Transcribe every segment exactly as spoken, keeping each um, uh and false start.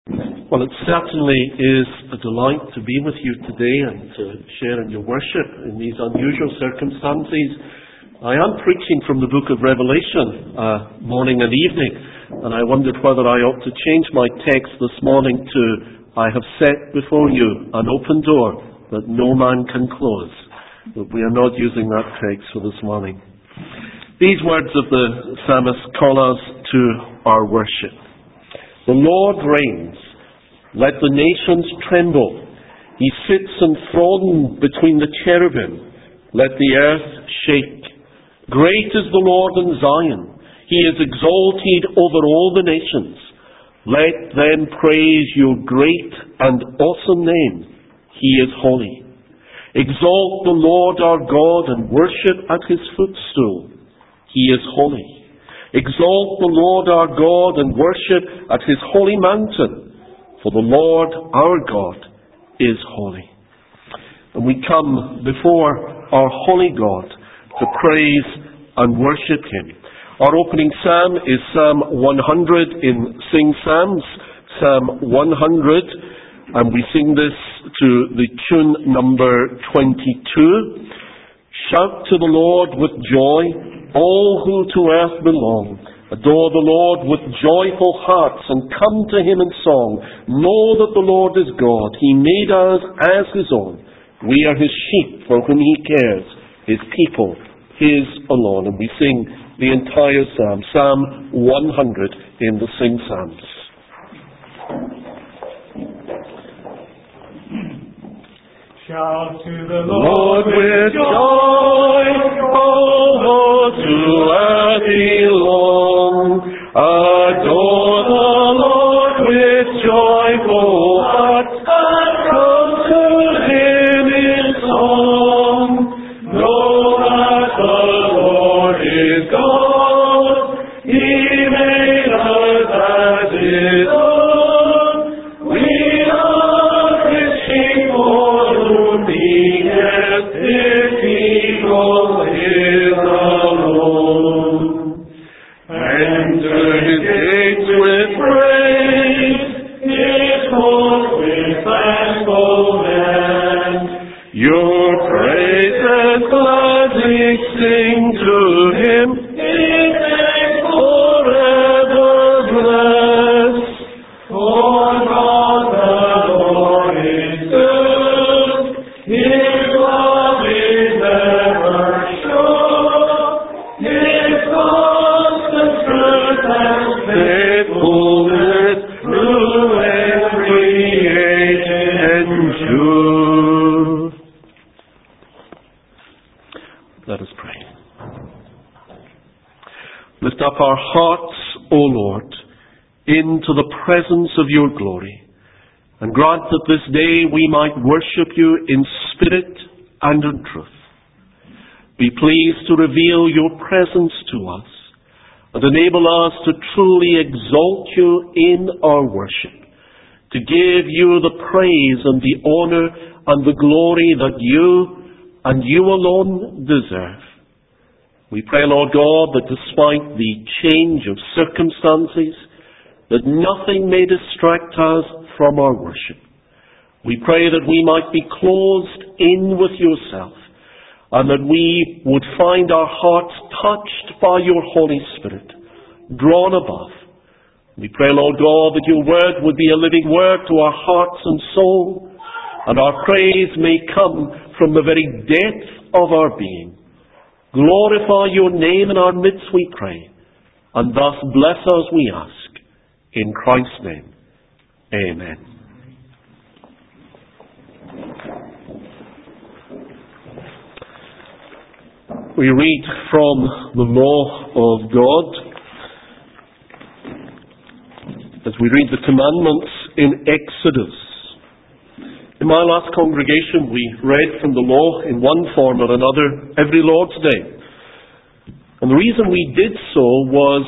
Well, it certainly is a delight to be with you today and to share in your worship in these unusual circumstances. I am preaching from the book of Revelation uh, morning and evening, and I wondered whether I ought to change my text this morning to, I have set before you an open door that no man can close. But we are not using that text for this morning. These words of the psalmist call us to our worship. The Lord reigns. Let the nations tremble. He sits enthroned between the cherubim. Let the earth shake. Great is the Lord in Zion. He is exalted over all the nations. Let them praise your great and awesome name. He is holy. Exalt the Lord our God and worship at his footstool. He is holy. Exalt the Lord our God and worship at his holy mountain, for the Lord our God is holy. And we come before our holy God to praise and worship him. Our opening psalm is Psalm one hundred in Sing Psalms, Psalm one hundred, and we sing this to the tune number twenty-two. Shout to the Lord with joy, all who to earth belong. Adore the Lord with joyful hearts and come to him in song. Know that the Lord is God. He made us as his own. We are his sheep for whom he cares, his people, his alone. And we sing the entire psalm, Psalm one hundred in the Sing Psalms. Shout to the Lord with joy, all who to earth belong. Adore the Lord with joyful hearts, and come to him in song. Know that the Lord is God. He made us as his own. We are his sheep. Sing to him, his name forever bless. For God the Lord is good, his love is ever sure, his constant truth and faithfulness through every age endure. Let us pray. Lift up our hearts, O Lord, into the presence of your glory, and grant that this day we might worship you in spirit and in truth. Be pleased to reveal your presence to us, and enable us to truly exalt you in our worship, to give you the praise and the honor and the glory that you and you alone deserve. We pray, Lord God, that despite the change of circumstances, that nothing may distract us from our worship. We pray that we might be closed in with yourself, and that we would find our hearts touched by your Holy Spirit, drawn above. We pray, Lord God, that your word would be a living word to our hearts and soul, and our praise may come from the very depth of our being. Glorify your name in our midst, we pray, and thus bless us, we ask. In Christ's name, amen. We read from the law of God as we read the commandments in Exodus. In my last congregation, we read from the law in one form or another every Lord's Day. And the reason we did so was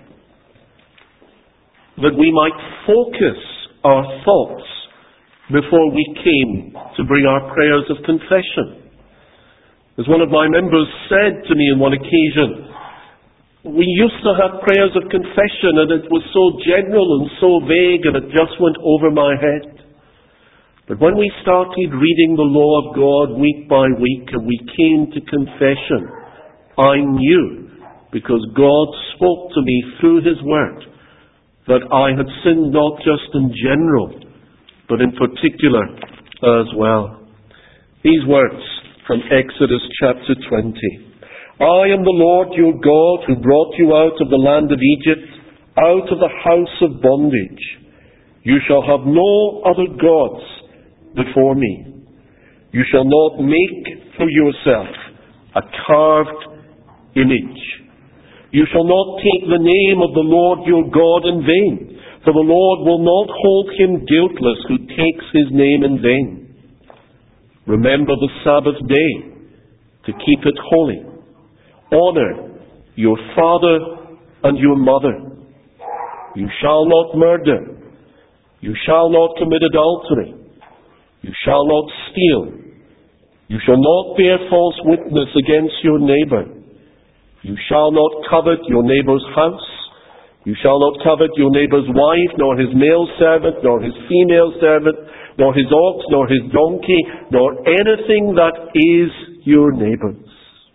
that we might focus our thoughts before we came to bring our prayers of confession. As one of my members said to me on one occasion, We used to have prayers of confession, and it was so general and so vague, and it just went over my head. But when we started reading the law of God week by week, and we came to confession, I knew, because God spoke to me through His Word, that I had sinned not just in general, but in particular as well. These words from Exodus chapter twenty. I am the Lord your God who brought you out of the land of Egypt, out of the house of bondage. You shall have no other gods before me. You shall not make for yourself a carved image. You shall not take the name of the Lord your God in vain, for the Lord will not hold him guiltless who takes his name in vain. Remember the Sabbath day to keep it holy. Honor your father and your mother. You shall not murder. You shall not commit adultery. You shall not steal. You shall not bear false witness against your neighbor. You shall not covet your neighbor's house. You shall not covet your neighbor's wife, nor his male servant, nor his female servant, nor his ox, nor his donkey, nor anything that is your neighbor's.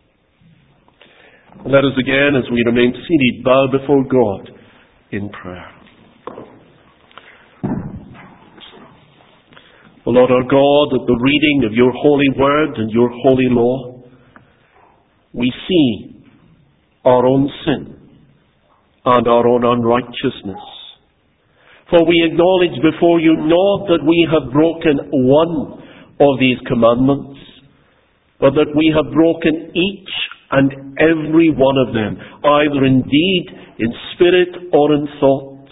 Let us again, as we remain seated, bow before God in prayer. O Lord our God, at the reading of your holy word and your holy law, we see our own sin and our own unrighteousness. For we acknowledge before you not that we have broken one of these commandments, but that we have broken each and every one of them, either in deed, in spirit, or in thought.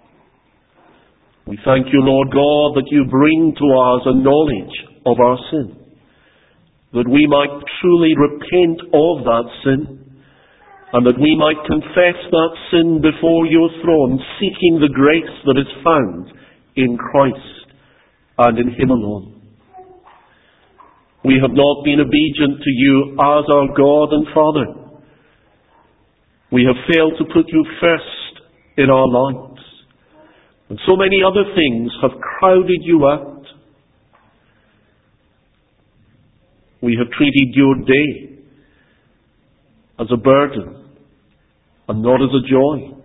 We thank you, Lord God, that you bring to us a knowledge of our sin, that we might truly repent of that sin, and that we might confess that sin before your throne, seeking the grace that is found in Christ and in Him alone. We have not been obedient to you as our God and Father. We have failed to put you first in our lives. And so many other things have crowded you out. We have treated your day as a burden and not as a joy.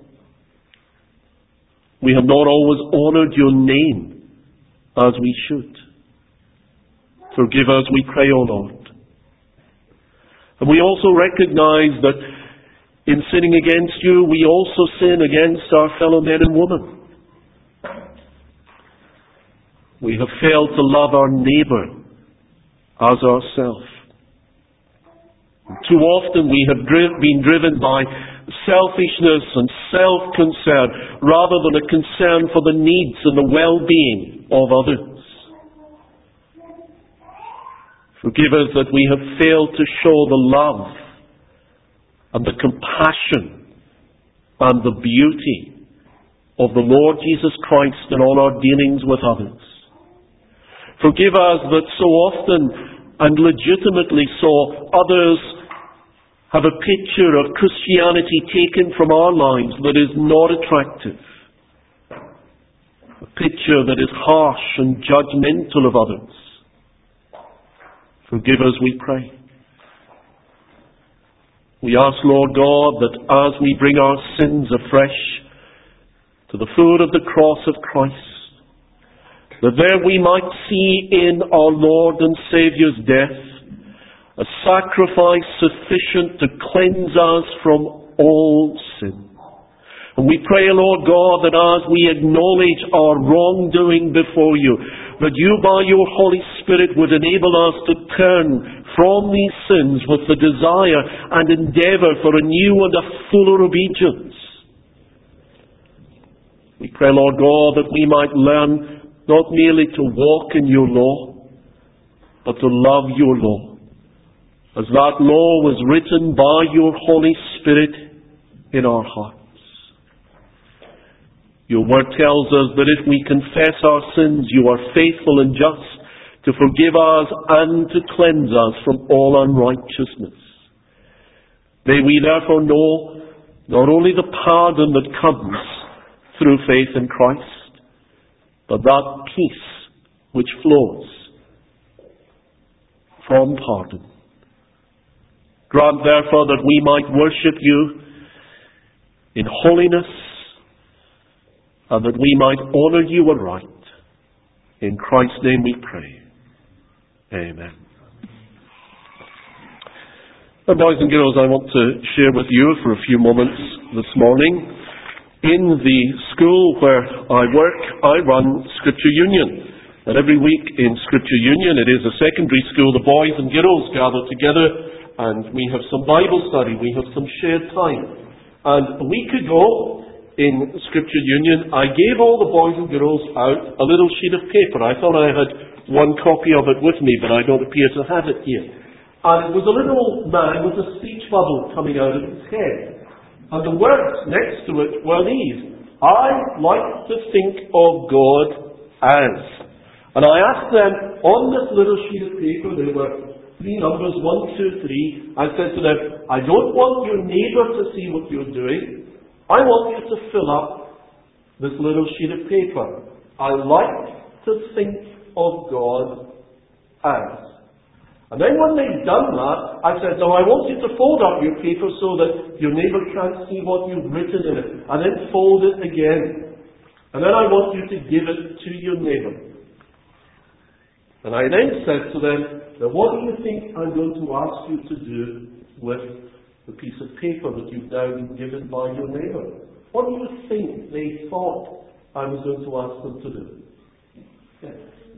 We have not always honoured your name as we should. Forgive us, we pray, O Lord. And we also recognize that in sinning against you, we also sin against our fellow men and women. We have failed to love our neighbour as ourselves. Too often we have dri- been driven by selfishness and self-concern rather than a concern for the needs and the well-being of others. Forgive us that we have failed to show the love and the compassion and the beauty of the Lord Jesus Christ in all our dealings with others. Forgive us that so often and legitimately so others have a picture of Christianity taken from our lives that is not attractive. A picture that is harsh and judgmental of others. Forgive us, we pray. We ask, Lord God, that as we bring our sins afresh to the foot of the cross of Christ, that there we might see in our Lord and Saviour's death a sacrifice sufficient to cleanse us from all sin. And we pray, Lord God, that as we acknowledge our wrongdoing before you, that you by your Holy Spirit would enable us to turn from these sins with the desire and endeavour for a new and a fuller obedience. We pray, Lord God, that we might learn not merely to walk in your law, but to love your law, as that law was written by your Holy Spirit in our hearts. Your word tells us that if we confess our sins, you are faithful and just to forgive us and to cleanse us from all unrighteousness. May we therefore know not only the pardon that comes through faith in Christ, but that peace which flows from pardon. Grant, therefore, that we might worship you in holiness, and that we might honour you aright. In Christ's name we pray. Amen. Now, boys and girls, I want to share with you for a few moments this morning. In the school where I work, I run Scripture Union. And every week in Scripture Union, it is a secondary school, the boys and girls gather together and we have some Bible study, we have some shared time. And a week ago in Scripture Union, I gave all the boys and girls out a little sheet of paper. I thought I had one copy of it with me, but I don't appear to have it here. And it was a little man with a speech bubble coming out of his head. And the words next to it were these: I like to think of God as. And I asked them, on this little sheet of paper, there were three numbers, one, two, three. I said to them, I don't want your neighbour to see what you're doing. I want you to fill up this little sheet of paper. I like to think of God as. And then when they'd done that, I said, now I want you to fold up your paper so that your neighbour can't see what you've written in it. And then fold it again. And then I want you to give it to your neighbour. And I then said to them, now what do you think I'm going to ask you to do with the piece of paper that you've now been given by your neighbour? What do you think they thought I was going to ask them to do? Yes.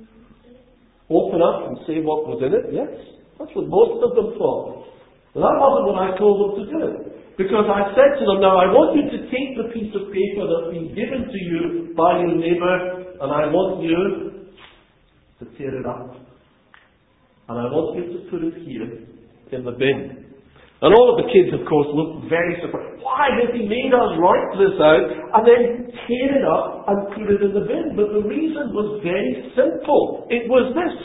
Open up and say what was in it? Yes. That's what most of them thought. But that wasn't what I told them to do. Because I said to them, now I want you to take the piece of paper that's been given to you by your neighbour, and I want you to tear it up. And I want you to put it here in the bin. And all of the kids, of course, looked very surprised. Why has he made us write this out and then tear it up and put it in the bin? But the reason was very simple. It was this.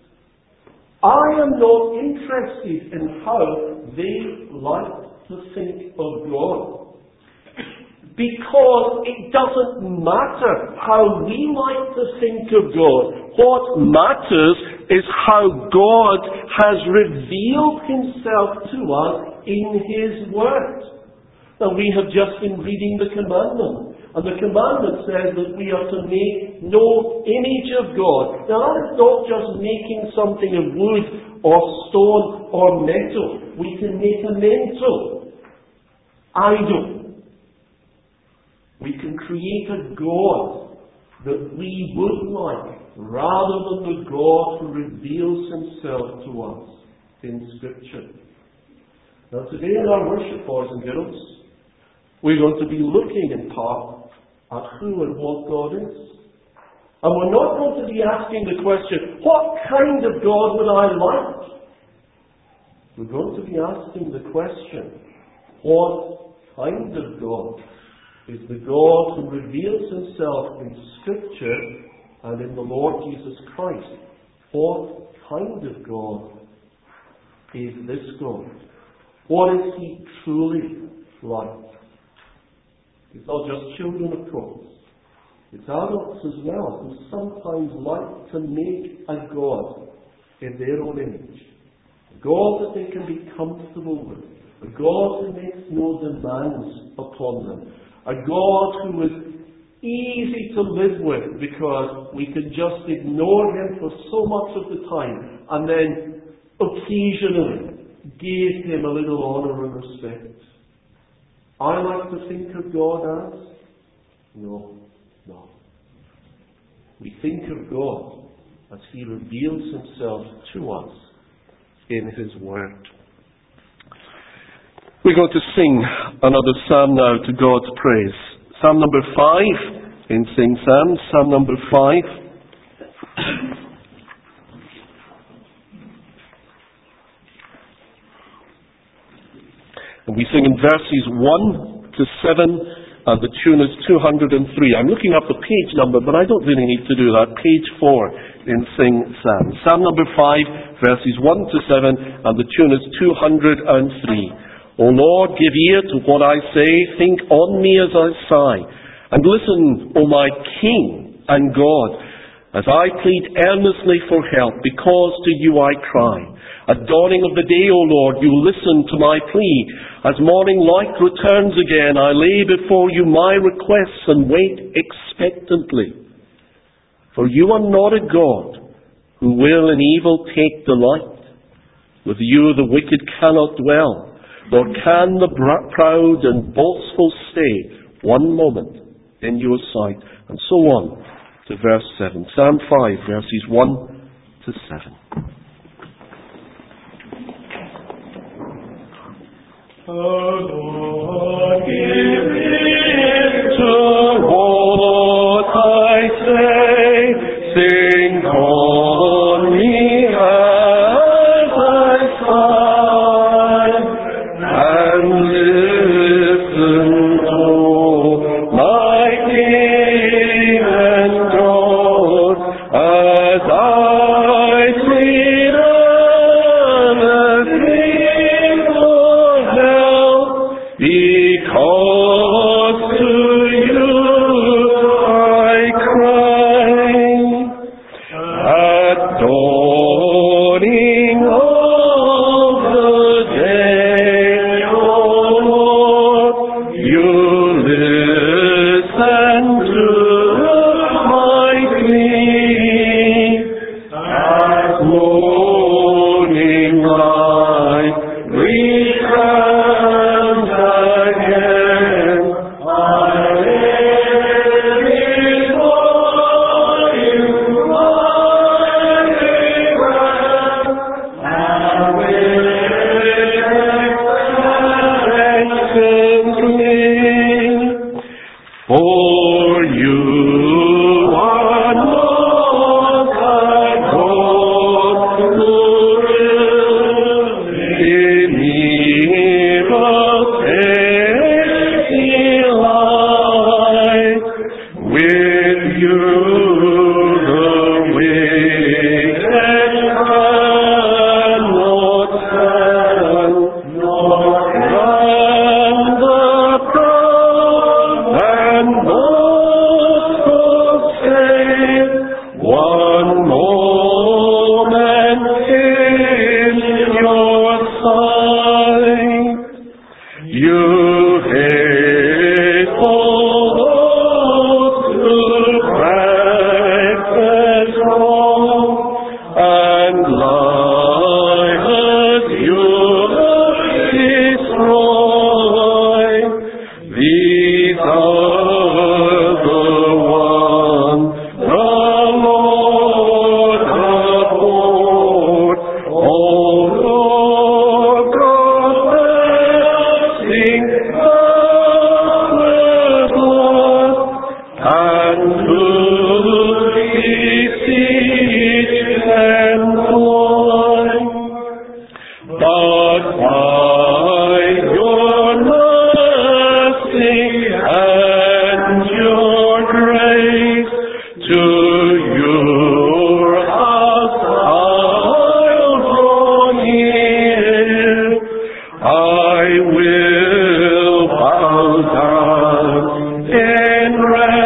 I am not interested in how they like to think of God. Because it doesn't matter how we like to think of God. What matters is how God has revealed himself to us in his word. Now we have just been reading the commandment. And the commandment says that we are to make no image of God. Now that is not just making something of wood or stone or metal. We can make a mental idol. We can create a God that we would like, rather than the God who reveals himself to us in Scripture. Now today in our worship, boys and girls, we're going to be looking in part at who and what God is. And we're not going to be asking the question, what kind of God would I like? We're going to be asking the question, what kind of God is the God who reveals himself in Scripture and in the Lord Jesus Christ? What kind of God is this God? What is he truly like? It's not just children, of course. It's adults as well, who sometimes like to make a God in their own image. A God that they can be comfortable with. A God who makes no demands upon them. A God who is easy to live with because we can just ignore him for so much of the time and then occasionally give him a little honour and respect. I like to think of God as? No, no. We think of God as he reveals himself to us in his word. We're going to sing another psalm now to God's praise. Psalm number five in Sing Psalms, Psalm number five. And we sing in verses one to seven, and the tune is two hundred three. I'm looking up the page number, but I don't really need to do that. Page four in Sing Psalms. Psalm number five, verses one to seven, and the tune is two hundred three. O Lord, give ear to what I say. Think on me as I sigh. And listen, O my King and God, as I plead earnestly for help, because to you I cry. At dawning of the day, O Lord, you listen to my plea. As morning light returns again, I lay before you my requests and wait expectantly. For you are not a God who will in evil take delight. With you the wicked cannot dwell, nor can the proud and boastful stay one moment in your sight. And so on to verse seven. Psalm five, verses one to seven. O Lord, give ear to what I say. Sing on me as I sigh, and listen to my King and God as I plead earnestly for help, because to you I cry. At dawning of the day, O Lord, you listen to my plea. At morning light returns again, I live before you, my regret, and with expectantly. For you are not a God who will in evil take delight. With you the wicked cannot stand, nor can the proud and boastful stay one moment in your sight. You faithful those who practice wrong, and liars you destroy. These are the ones the Lord abhorred. O Lord God, blessing the Lord, and who beseech employ. But by your mercy and your grace, to your house I'll draw near. I will bow down in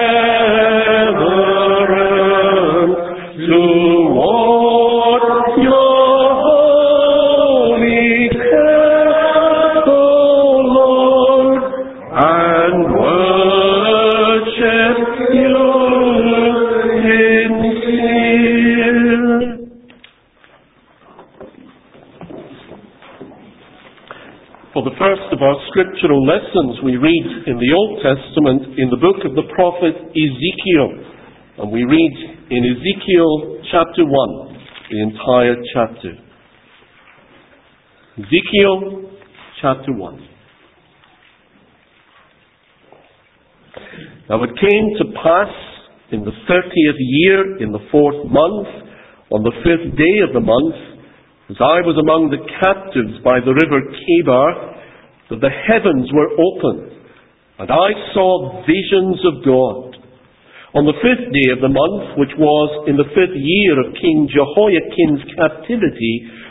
reverence toward your holy temple, Lord, and worship you sincere. For the first of our scriptural lessons, we read in the Old Testament in the book of the prophet Ezekiel. And we read in Ezekiel chapter one, the entire chapter. Ezekiel chapter one. Now it came to pass in the thirtieth year, in the fourth month, on the fifth day of the month, as I was among the captives by the river Chebar, that the heavens were opened, and I saw visions of God. On the fifth day of the month, which was in the fifth year of King Jehoiakim's captivity,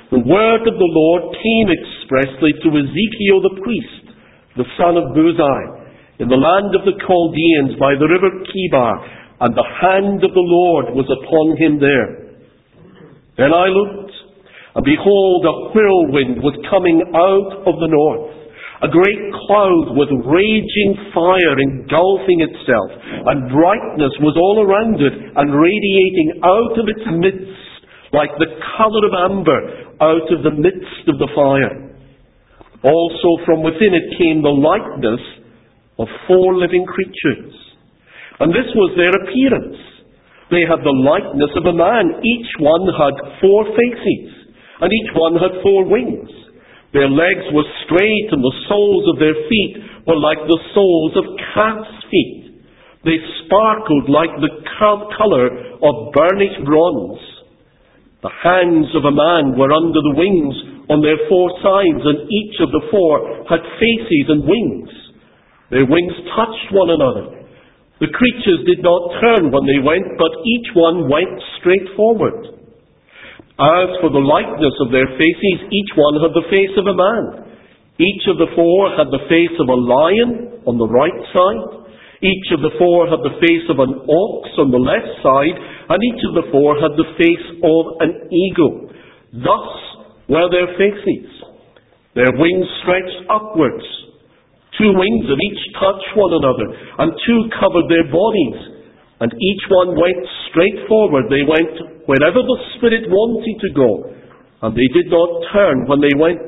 The word of the Lord came expressly to Ezekiel the priest, the son of Buzi, in the land of the Chaldeans by the river Chebar, and the hand of the Lord was upon him there. Then I looked, and behold, a whirlwind was coming out of the north, a great cloud with raging fire engulfing itself, and brightness was all around it, and radiating out of its midst like the colour of amber out of the midst of the fire. Also from within it came the likeness of four living creatures. And this was their appearance. They had the likeness of a man. Each one had four faces, and each one had four wings. Their legs were straight, and the soles of their feet were like the soles of calves' feet. They sparkled like the colour of burnished bronze. The hands of a man were under the wings on their four sides, and each of the four had faces and wings. Their wings touched one another. The creatures did not turn when they went, but each one went straight forward. As for the likeness of their faces, each one had the face of a man. Each of the four had the face of a lion on the right side. Each of the four had the face of an ox on the left side, and each of the four had the face of an eagle. Thus were their faces. Their wings stretched upwards. Two wings of each touched one another, and two covered their bodies. And each one went straight forward. They went wherever the Spirit wanted to go, and they did not turn when they went.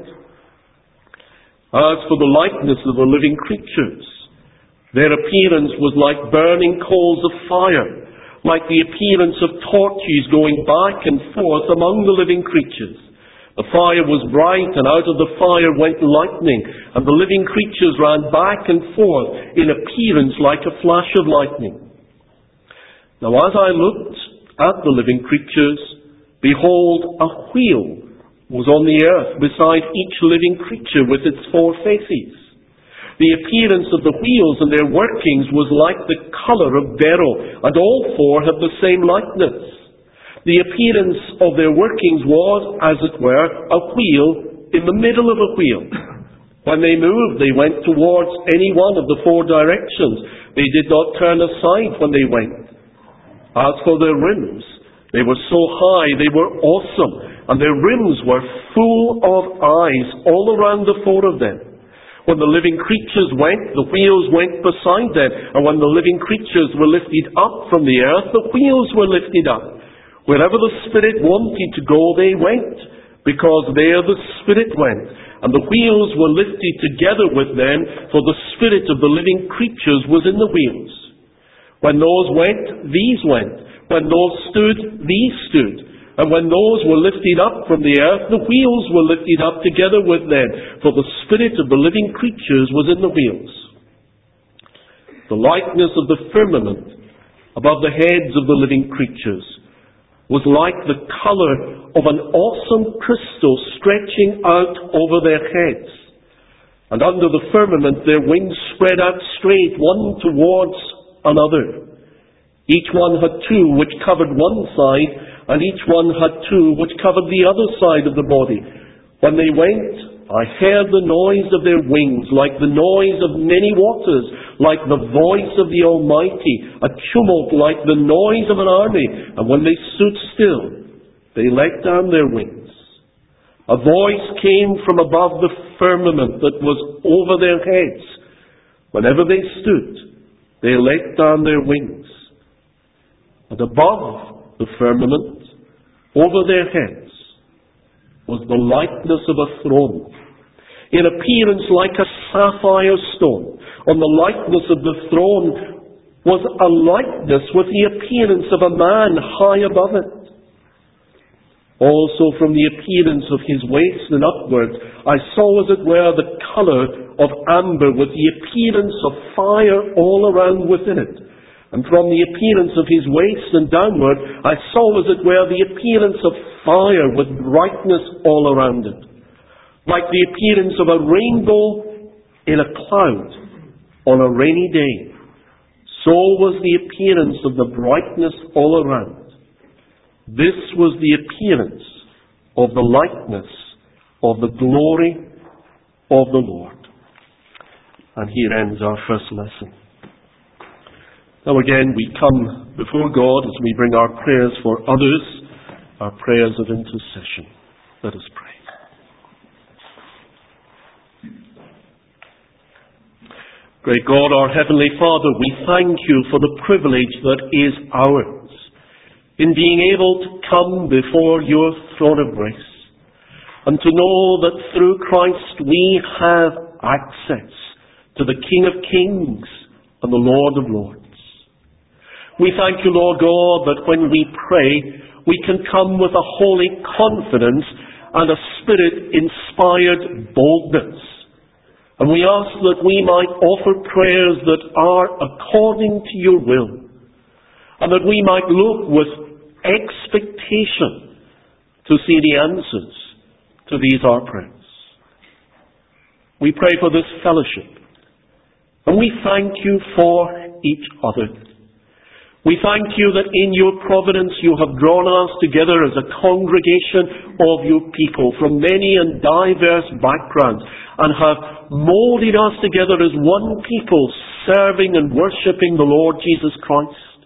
As for the likeness of the living creatures, their appearance was like burning coals of fire, like the appearance of torches going back and forth among the living creatures. The fire was bright, and out of the fire went lightning, and the living creatures ran back and forth in appearance like a flash of lightning. Now as I looked at the living creatures, behold, a wheel was on the earth beside each living creature with its four faces. The appearance of the wheels and their workings was like the colour of beryl, and all four had the same likeness. The appearance of their workings was, as it were, a wheel in the middle of a wheel. When they moved, they went towards any one of the four directions. They did not turn aside when they went. As for their rims, they were so high, they were awesome, and their rims were full of eyes all around the four of them. When the living creatures went, the wheels went beside them, and when the living creatures were lifted up from the earth, the wheels were lifted up. Wherever the Spirit wanted to go, they went, because there the Spirit went, and the wheels were lifted together with them, for the Spirit of the living creatures was in the wheels. When those went, these went. When those stood, these stood. And when those were lifted up from the earth, the wheels were lifted up together with them, for the Spirit of the living creatures was in the wheels. The likeness of the firmament above the heads of the living creatures was like the colour of an awesome crystal stretching out over their heads. And under the firmament their wings spread out straight, one towards another. Each one had two which covered one side, and each one had two which covered the other side of the body. When they went, I heard the noise of their wings, like the noise of many waters, like the voice of the Almighty, a tumult like the noise of an army. And when they stood still, they let down their wings. A voice came from above the firmament that was over their heads. Whenever they stood, they let down their wings. And above the firmament, over their heads, was the likeness of a throne, in appearance like a sapphire stone. On the likeness of the throne was a likeness with the appearance of a man high above it. Also from the appearance of his waist and upward, I saw as it were the colour of amber, with the appearance of fire all around within it. And from the appearance of his waist and downward, I saw as it were the appearance of fire with brightness all around it, like the appearance of a rainbow in a cloud on a rainy day. So was the appearance of the brightness all around. This was the appearance of the likeness of the glory of the Lord. And here ends our first lesson. Now again, we come before God as we bring our prayers for others, our prayers of intercession. Let us pray. Great God, our Heavenly Father, we thank you for the privilege that is ours in being able to come before your throne of grace and to know that through Christ we have access to the King of Kings and the Lord of Lords. We thank you, Lord God, that when we pray, we can come with a holy confidence and a Spirit-inspired boldness. And we ask that we might offer prayers that are according to your will, and that we might look with expectation to see the answers to these our prayers. We pray for this fellowship, and we thank you for each other. We thank you that in your providence you have drawn us together as a congregation of your people from many and diverse backgrounds and have molded us together as one people serving and worshipping the Lord Jesus Christ.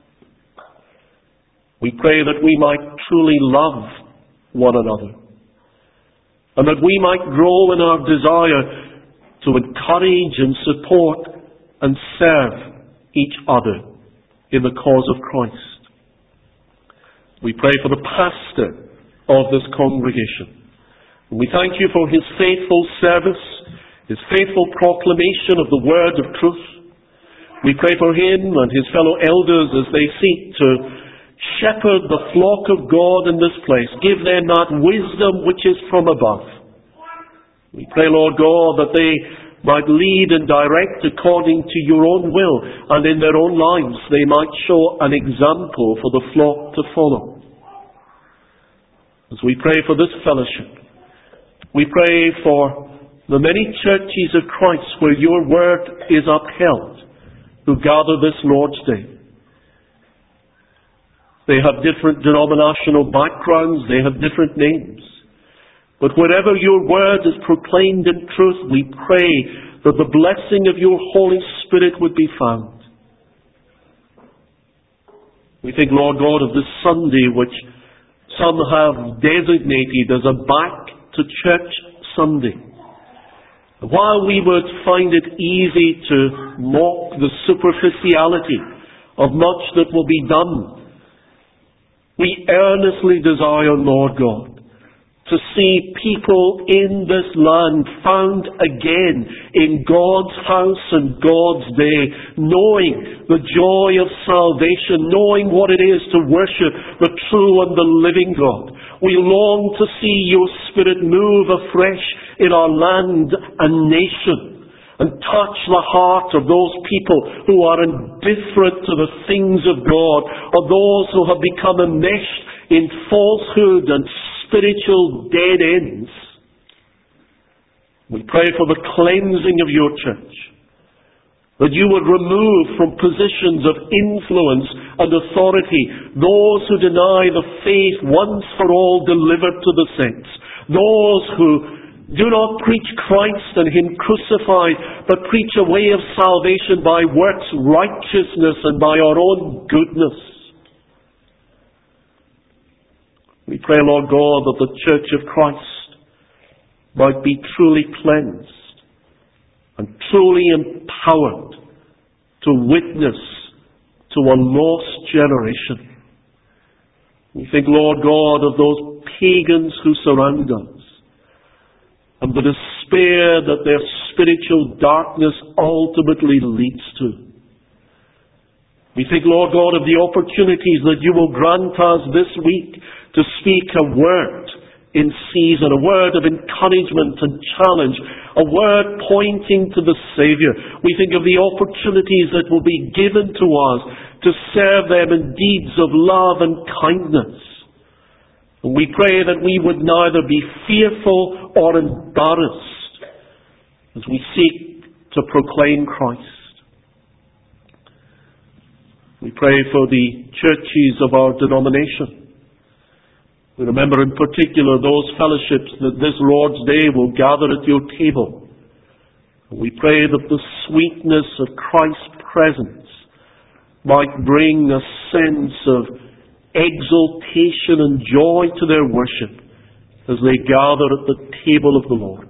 We pray that we might truly love one another and that we might grow in our desire to encourage and support and serve each other in the cause of Christ. We pray for the pastor of this congregation. And we thank you for his faithful service, his faithful proclamation of the word of truth. We pray for him and his fellow elders as they seek to shepherd the flock of God in this place. Give them that wisdom which is from above. We pray, Lord God, that they might lead and direct according to your own will, and in their own lives they might show an example for the flock to follow. As we pray for this fellowship, we pray for the many churches of Christ where your word is upheld, who gather this Lord's Day. They have different denominational backgrounds, they have different names. But wherever your word is proclaimed in truth, we pray that the blessing of your Holy Spirit would be found. We think, Lord God, of this Sunday which some have designated as a back to church Sunday. While we would find it easy to mock the superficiality of much that will be done, we earnestly desire, Lord God, to see people in this land found again in God's house and God's day, knowing the joy of salvation, knowing what it is to worship the true and the living God. We long to see your Spirit move afresh in our land and nation and touch the heart of those people who are indifferent to the things of God, or those who have become enmeshed in falsehood and spiritual dead ends. We pray for the cleansing of your church, that you would remove from positions of influence and authority those who deny the faith once for all delivered to the saints, those who do not preach Christ and Him crucified, but preach a way of salvation by works righteousness and by our own goodness. We pray, Lord God, that the Church of Christ might be truly cleansed and truly empowered to witness to a lost generation. We think, Lord God, of those pagans who surround us and the despair that their spiritual darkness ultimately leads to. We think, Lord God, of the opportunities that you will grant us this week to speak a word in season, a word of encouragement and challenge, a word pointing to the Saviour. We think of the opportunities that will be given to us to serve them in deeds of love and kindness. And we pray that we would neither be fearful or embarrassed as we seek to proclaim Christ. We pray for the churches of our denomination. We remember in particular those fellowships that this Lord's Day will gather at your table. We pray that the sweetness of Christ's presence might bring a sense of exultation and joy to their worship as they gather at the table of the Lord.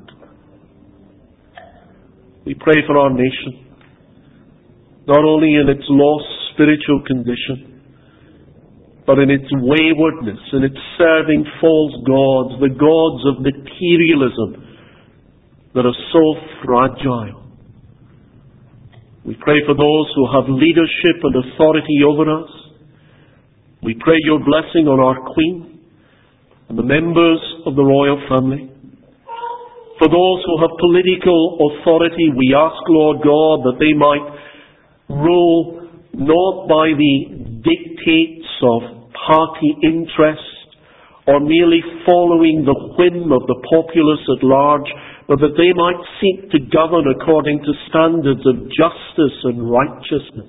We pray for our nation, not only in its lost spiritual condition, but in its waywardness, in its serving false gods, the gods of materialism that are so fragile. We pray for those who have leadership and authority over us. We pray your blessing on our Queen and the members of the royal family. For those who have political authority, we ask, Lord God, that they might rule not by the dictates of party interest or merely following the whim of the populace at large, but that they might seek to govern according to standards of justice and righteousness.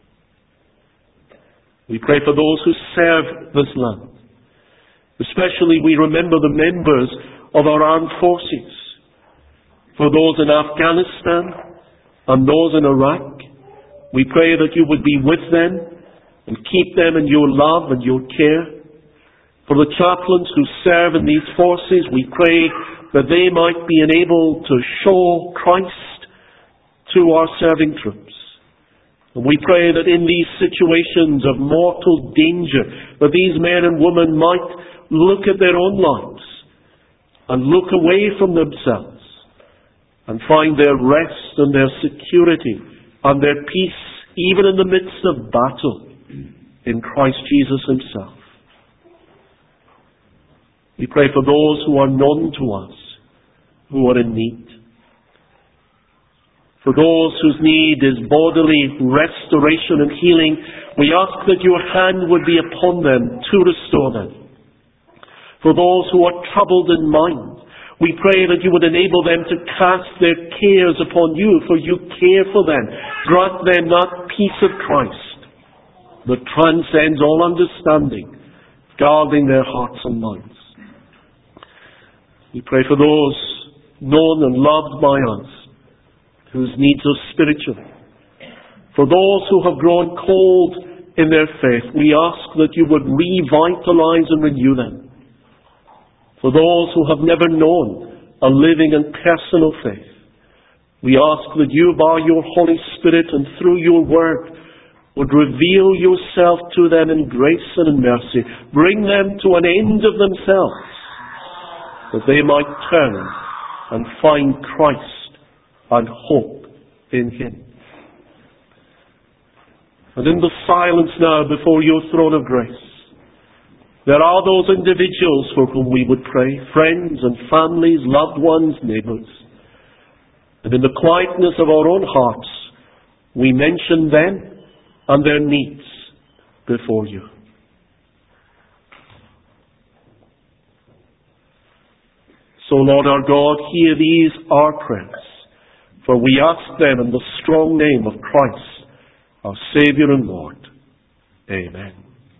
We pray for those who serve this land. Especially we remember the members of our armed forces. For those in Afghanistan and those in Iraq, we pray that you would be with them and keep them in your love and your care. For the chaplains who serve in these forces, we pray that they might be enabled to show Christ to our serving troops. And we pray that in these situations of mortal danger, that these men and women might look at their own lives and look away from themselves and find their rest and their security and their peace, even in the midst of battle, in Christ Jesus himself. We pray for those who are known to us, who are in need. For those whose need is bodily restoration and healing, we ask that your hand would be upon them to restore them. For those who are troubled in mind, we pray that you would enable them to cast their cares upon you, for you care for them. Grant them that peace of Christ that transcends all understanding, guarding their hearts and minds. We pray for those known and loved by us, whose needs are spiritual. For those who have grown cold in their faith, we ask that you would revitalize and renew them. For those who have never known a living and personal faith, we ask that you, by your Holy Spirit and through your word, would reveal yourself to them in grace and in mercy. Bring them to an end of themselves, that they might turn and find Christ and hope in him. And in the silence now before your throne of grace, there are those individuals for whom we would pray, friends and families, loved ones, neighbours. And in the quietness of our own hearts, we mention them and their needs before you. So, Lord our God, hear these our prayers, for we ask them in the strong name of Christ, our Saviour and Lord. Amen.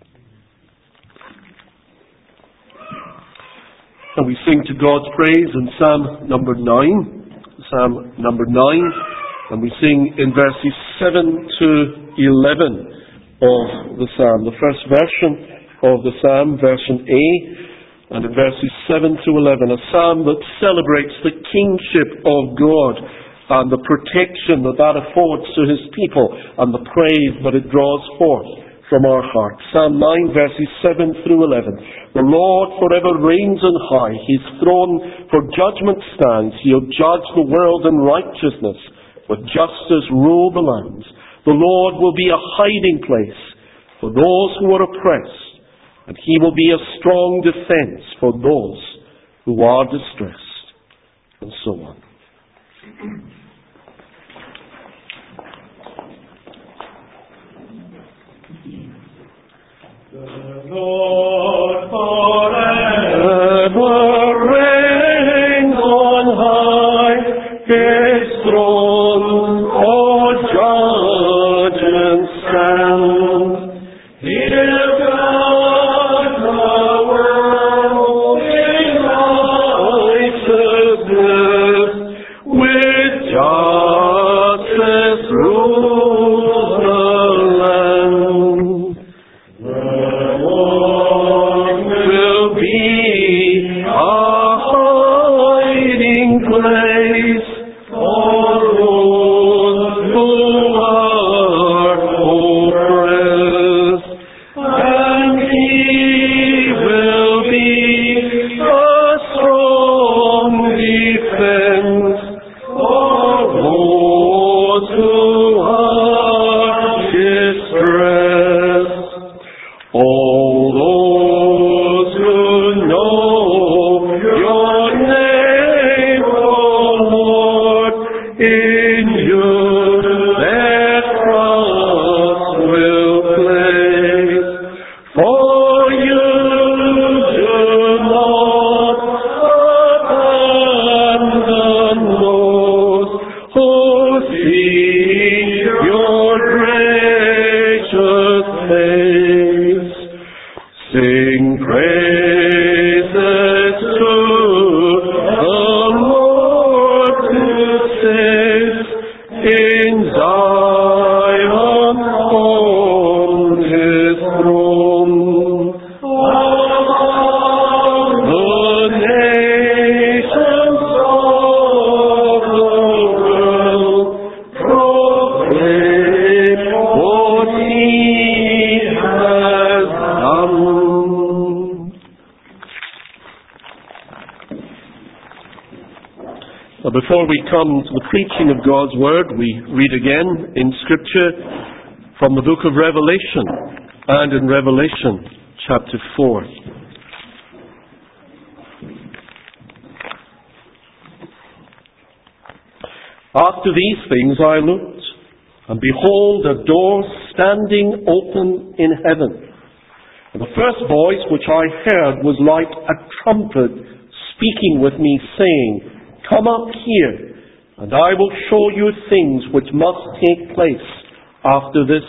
And we sing to God's praise in Psalm number nine. Psalm number nine. And we sing in verses seven to eleven of the Psalm. The first version of the Psalm, version A, and in verses seven to eleven. A Psalm that celebrates the kingship of God and the protection that that affords to his people and the praise that it draws forth from our hearts. Psalm nine, verses seven through eleven. The Lord forever reigns on high. His throne for judgment stands. He'll judge the world in righteousness. With justice rule the lands. The Lord will be a hiding place for those who are oppressed, and he will be a strong defense for those who are distressed. And so on. The Lord forever reigns on high. His throne for judgment stands. He'll guide the world Praises to the Lord who sits in Zion on His throne. The nations of the world proclaim what He has done. Now, before we come to the preaching of God's Word, we read again in Scripture from the book of Revelation, and in Revelation chapter four. After these things I looked, and behold, a door standing open in heaven. And the first voice which I heard was like a trumpet speaking with me, saying, Come up here, and I will show you things which must take place after this.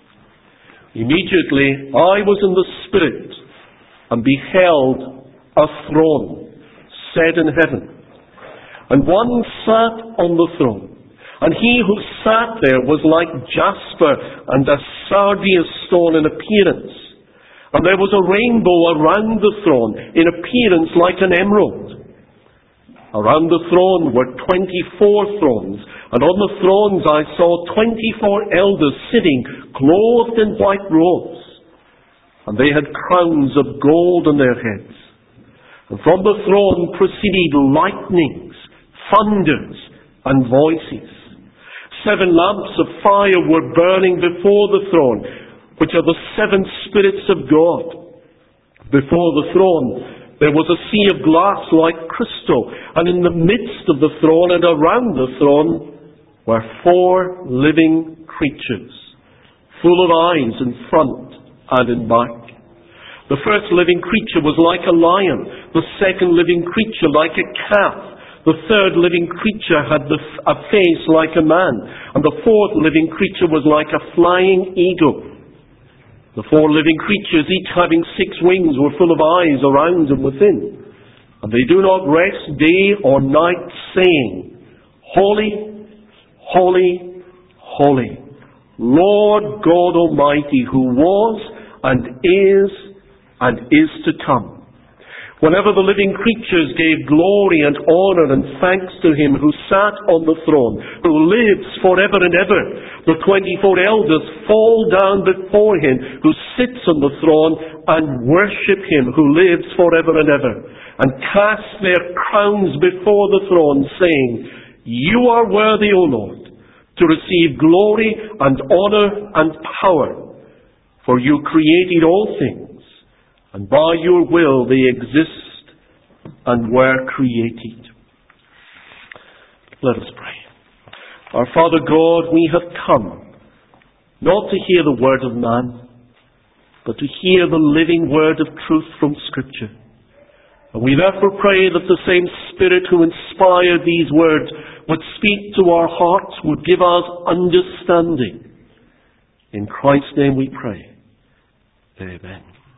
Immediately I was in the Spirit, and beheld a throne set in heaven. And one sat on the throne, and he who sat there was like jasper and a sardius stone in appearance. And there was a rainbow around the throne, in appearance like an emerald. Around the throne were twenty-four thrones, and on the thrones I saw twenty-four elders sitting, clothed in white robes. And they had crowns of gold on their heads. And from the throne proceeded lightnings, thunders, and voices. Seven lamps of fire were burning before the throne, which are the seven spirits of God. Before the throne there was a sea of glass like crystal, and in the midst of the throne and around the throne were four living creatures, full of eyes in front and in back. The first living creature was like a lion, the second living creature like a calf, the third living creature had the, a face like a man, and the fourth living creature was like a flying eagle. The four living creatures, each having six wings, were full of eyes around and within. And they do not rest day or night, saying, Holy, holy, holy, Lord God Almighty, who was and is and is to come. Whenever the living creatures gave glory and honor and thanks to Him who sat on the throne, who lives forever and ever, the twenty-four elders fall down before Him who sits on the throne and worship Him who lives forever and ever, and cast their crowns before the throne, saying, You are worthy, O Lord, to receive glory and honor and power, for You created all things, and by Your will they exist and were created. Let us pray. Our Father God, we have come not to hear the word of man, but to hear the living word of truth from Scripture. And we therefore pray that the same Spirit who inspired these words would speak to our hearts, would give us understanding. In Christ's name we pray. Amen.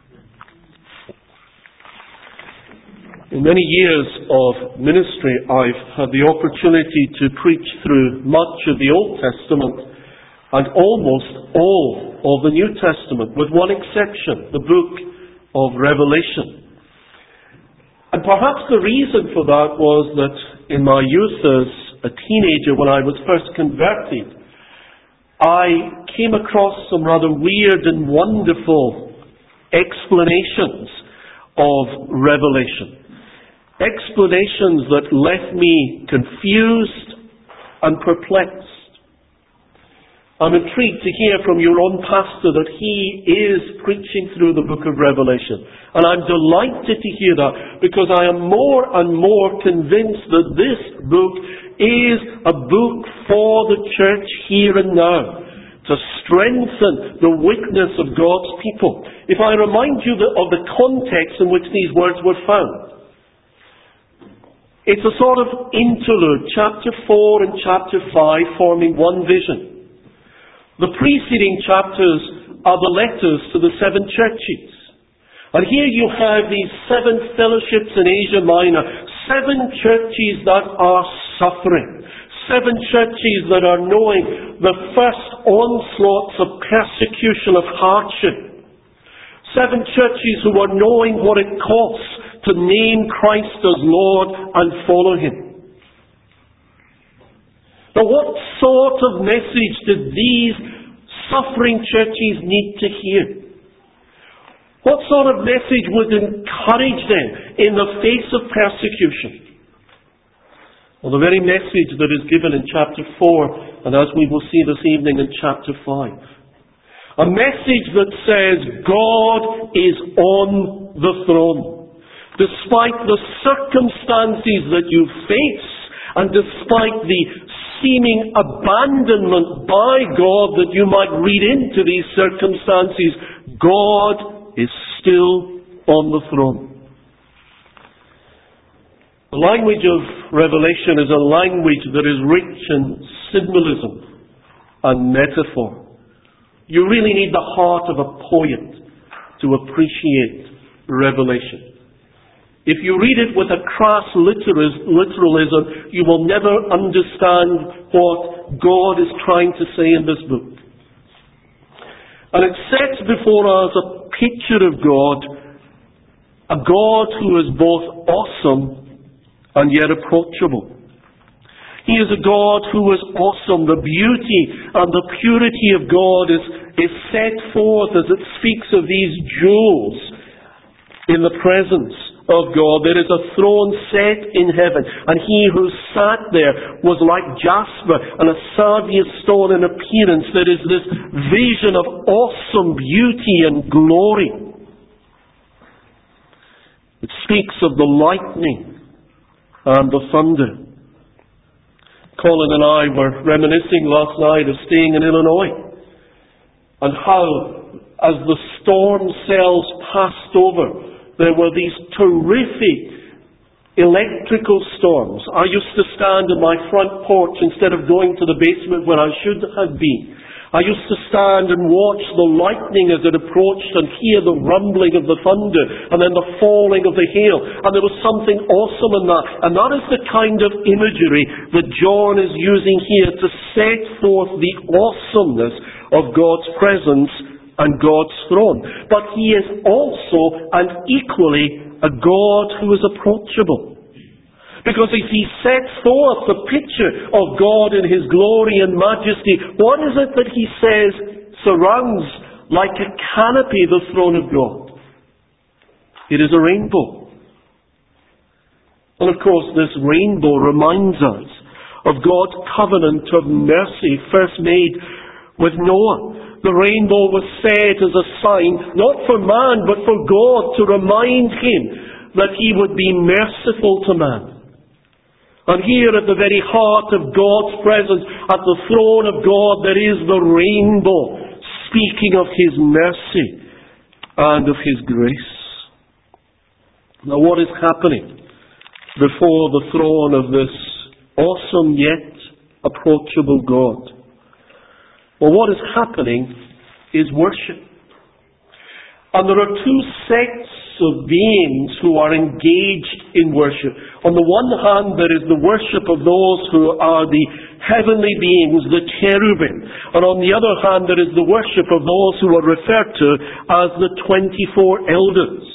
In many years of ministry, I've had the opportunity to preach through much of the Old Testament and almost all of the New Testament, with one exception, the book of Revelation. And perhaps the reason for that was that in my youth as a teenager, when I was first converted, I came across some rather weird and wonderful explanations of Revelation. Explanations that left me confused and perplexed. I'm intrigued to hear from your own pastor that he is preaching through the book of Revelation. And I'm delighted to hear that, because I am more and more convinced that this book is a book for the church here and now, to strengthen the witness of God's people. If I remind you of the context in which these words were found, it's a sort of interlude, chapter four and chapter five forming one vision. The preceding chapters are the letters to the seven churches. And here you have these seven fellowships in Asia Minor, seven churches that are suffering, seven churches that are knowing the first onslaughts of persecution, of hardship, seven churches who are knowing what it costs to name Christ as Lord and follow Him. Now, what sort of message did these suffering churches need to hear? What sort of message would encourage them in the face of persecution? Well, the very message that is given in chapter four, and as we will see this evening in chapter five. A message that says God is on the throne. Despite the circumstances that you face, and despite the seeming abandonment by God that you might read into these circumstances, God is still on the throne. The language of Revelation is a language that is rich in symbolism and metaphor. You really need the heart of a poet to appreciate Revelation. If you read it with a crass literalism, you will never understand what God is trying to say in this book. And it sets before us a picture of God, a God who is both awesome and yet approachable. He is a God who is awesome. The beauty and the purity of God is, is set forth as it speaks of these jewels in the presence of God. There is a throne set in heaven, and He who sat there was like jasper and a sardius stone in appearance. There is this vision of awesome beauty and glory. It speaks of the lightning and the thunder. Colin and I were reminiscing last night of staying in Illinois, and how, as the storm cells passed over, there were these terrific electrical storms. I used to stand in my front porch instead of going to the basement where I should have been. I used to stand and watch the lightning as it approached and hear the rumbling of the thunder and then the falling of the hail. And there was something awesome in that. And that is the kind of imagery that John is using here to set forth the awesomeness of God's presence and God's throne. But He is also and equally a God who is approachable. Because if He sets forth the picture of God in His glory and majesty, what is it that He says surrounds like a canopy the throne of God? It is a rainbow. And of course this rainbow reminds us of God's covenant of mercy first made with Noah. The rainbow was set as a sign, not for man, but for God, to remind Him that He would be merciful to man. And here at the very heart of God's presence, at the throne of God, there is the rainbow, speaking of His mercy and of His grace. Now what is happening before the throne of this awesome yet approachable God? Well, what is happening is worship. And there are two sects of beings who are engaged in worship. On the one hand, there is the worship of those who are the heavenly beings, the cherubim. And on the other hand, there is the worship of those who are referred to as the twenty-four elders.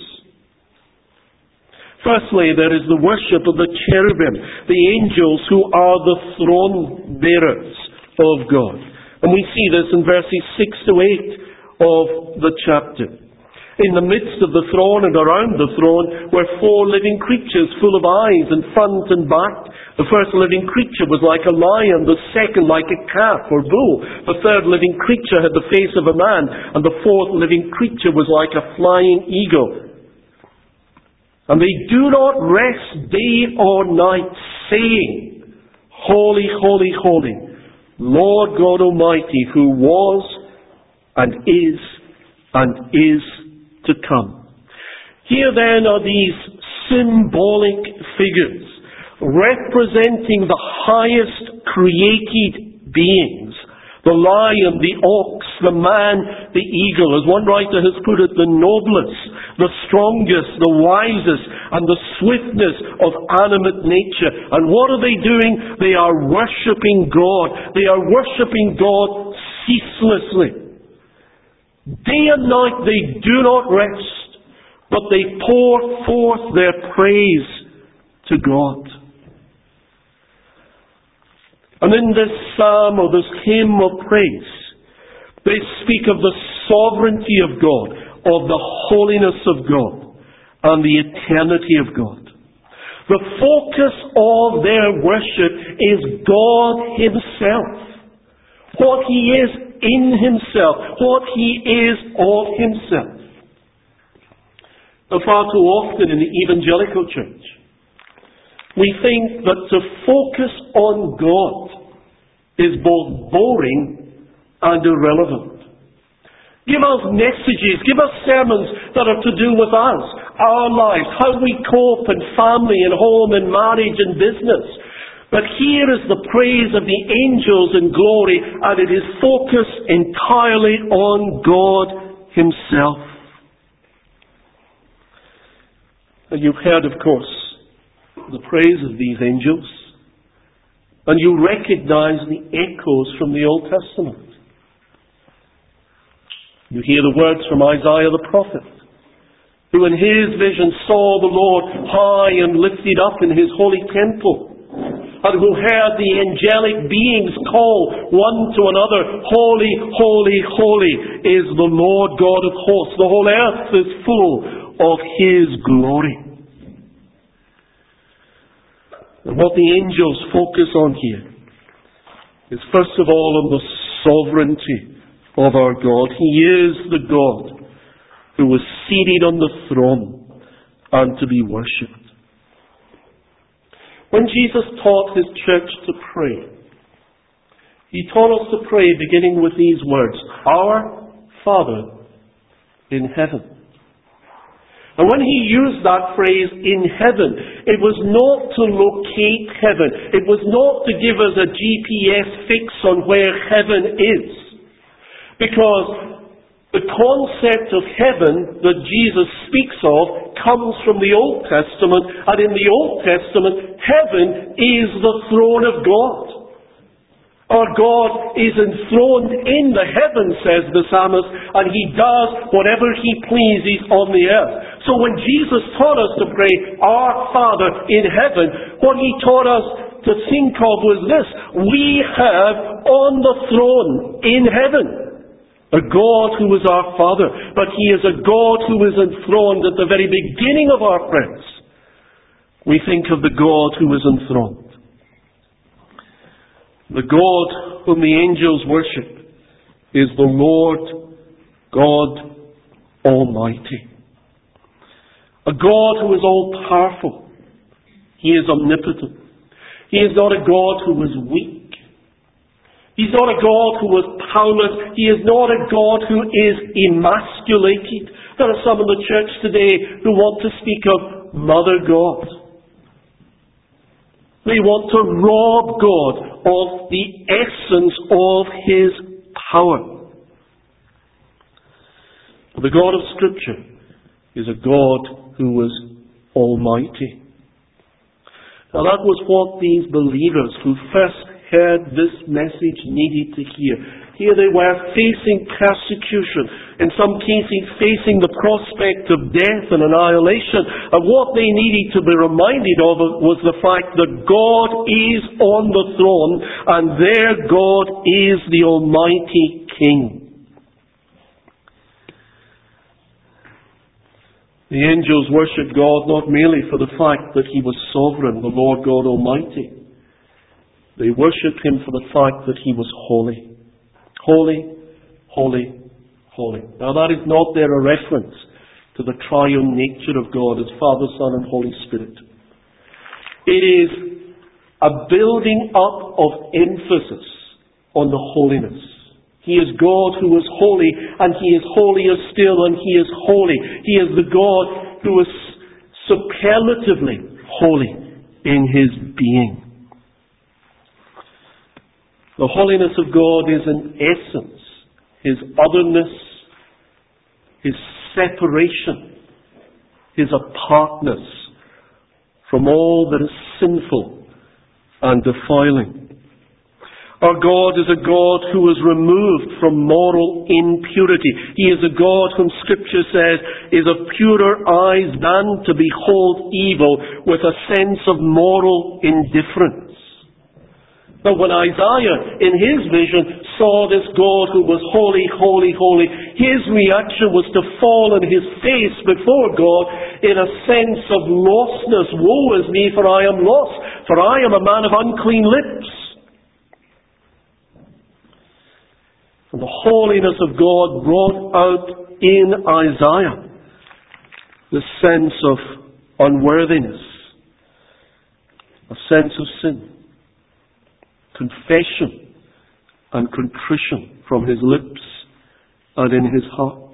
Firstly, there is the worship of the cherubim, the angels who are the throne bearers of God. And we see this in verses six to eight of the chapter. In the midst of the throne and around the throne were four living creatures full of eyes in front and back. The first living creature was like a lion, the second like a calf or bull. The third living creature had the face of a man, and the fourth living creature was like a flying eagle. And they do not rest day or night, saying, Holy, holy, holy, Lord God Almighty, who was and is and is to come. Here then are these symbolic figures representing the highest created beings. The lion, the ox, the man, the eagle, as one writer has put it, the noblest, the strongest, the wisest, and the swiftness of animate nature. And what are they doing? They are worshipping God. They are worshipping God ceaselessly. Day and night they do not rest, but they pour forth their praise to God. And in this psalm, or this hymn of praise, they speak of the sovereignty of God, of the holiness of God, and the eternity of God. The focus of their worship is God Himself. What He is in Himself. What He is of Himself. Now, far too often in the evangelical church, we think that to focus on God is both boring and irrelevant. Give us messages, give us sermons that are to do with us, our lives, how we cope in family and home and marriage and business. But here is the praise of the angels in glory, and it is focused entirely on God Himself. And you've heard, of course, the praise of these angels, and you recognize the echoes from the Old Testament. You hear the words from Isaiah the prophet, who in his vision saw the Lord high and lifted up in His holy temple, and who heard the angelic beings call one to another, Holy, holy, holy is the Lord God of hosts. The whole earth is full of His glory. And what the angels focus on here is first of all on the sovereignty of our God. He is the God who was seated on the throne and to be worshipped. When Jesus taught His church to pray, He taught us to pray beginning with these words, Our Father in heaven. And when He used that phrase, in heaven, it was not to locate heaven. It was not to give us a G P S fix on where heaven is. Because the concept of heaven that Jesus speaks of comes from the Old Testament, and in the Old Testament, heaven is the throne of God. Our God is enthroned in the heavens, says the psalmist, and He does whatever He pleases on the earth. So when Jesus taught us to pray, Our Father in heaven, what He taught us to think of was this: we have on the throne in heaven a God who is our Father, but He is a God who is enthroned at the very beginning of our prayers. We think of the God who is enthroned. The God whom the angels worship is the Lord God Almighty. A God who is all-powerful. He is omnipotent. He is not a God who is weak. He's not a God who is powerless. He is not a God who is emasculated. There are some in the church today who want to speak of Mother God. They want to rob God of the essence of His power. The God of Scripture is a God who is almighty. Now that was what these believers who first heard this message needed to hear. Here they were facing persecution, in some cases facing the prospect of death and annihilation. And what they needed to be reminded of was the fact that God is on the throne and their God is the Almighty King. The angels worshipped God not merely for the fact that He was sovereign, the Lord God Almighty. They worshipped Him for the fact that He was holy. Holy, holy, holy. Now that is not there a reference to the triune nature of God as Father, Son, and Holy Spirit. It is a building up of emphasis on the holiness. He is God who is holy, and He is holier still, and He is holy. He is the God who is superlatively holy in His being. The holiness of God is in essence his otherness, his separation, his apartness from all that is sinful and defiling. Our God is a God who is removed from moral impurity. He is a God whom Scripture says is of purer eyes than to behold evil, with a sense of moral indifference. But when Isaiah, in his vision, saw this God who was holy, holy, holy, his reaction was to fall on his face before God in a sense of lostness. Woe is me, for I am lost, for I am a man of unclean lips. And the holiness of God brought out in Isaiah the sense of unworthiness, a sense of sin, confession and contrition from his lips and in his heart.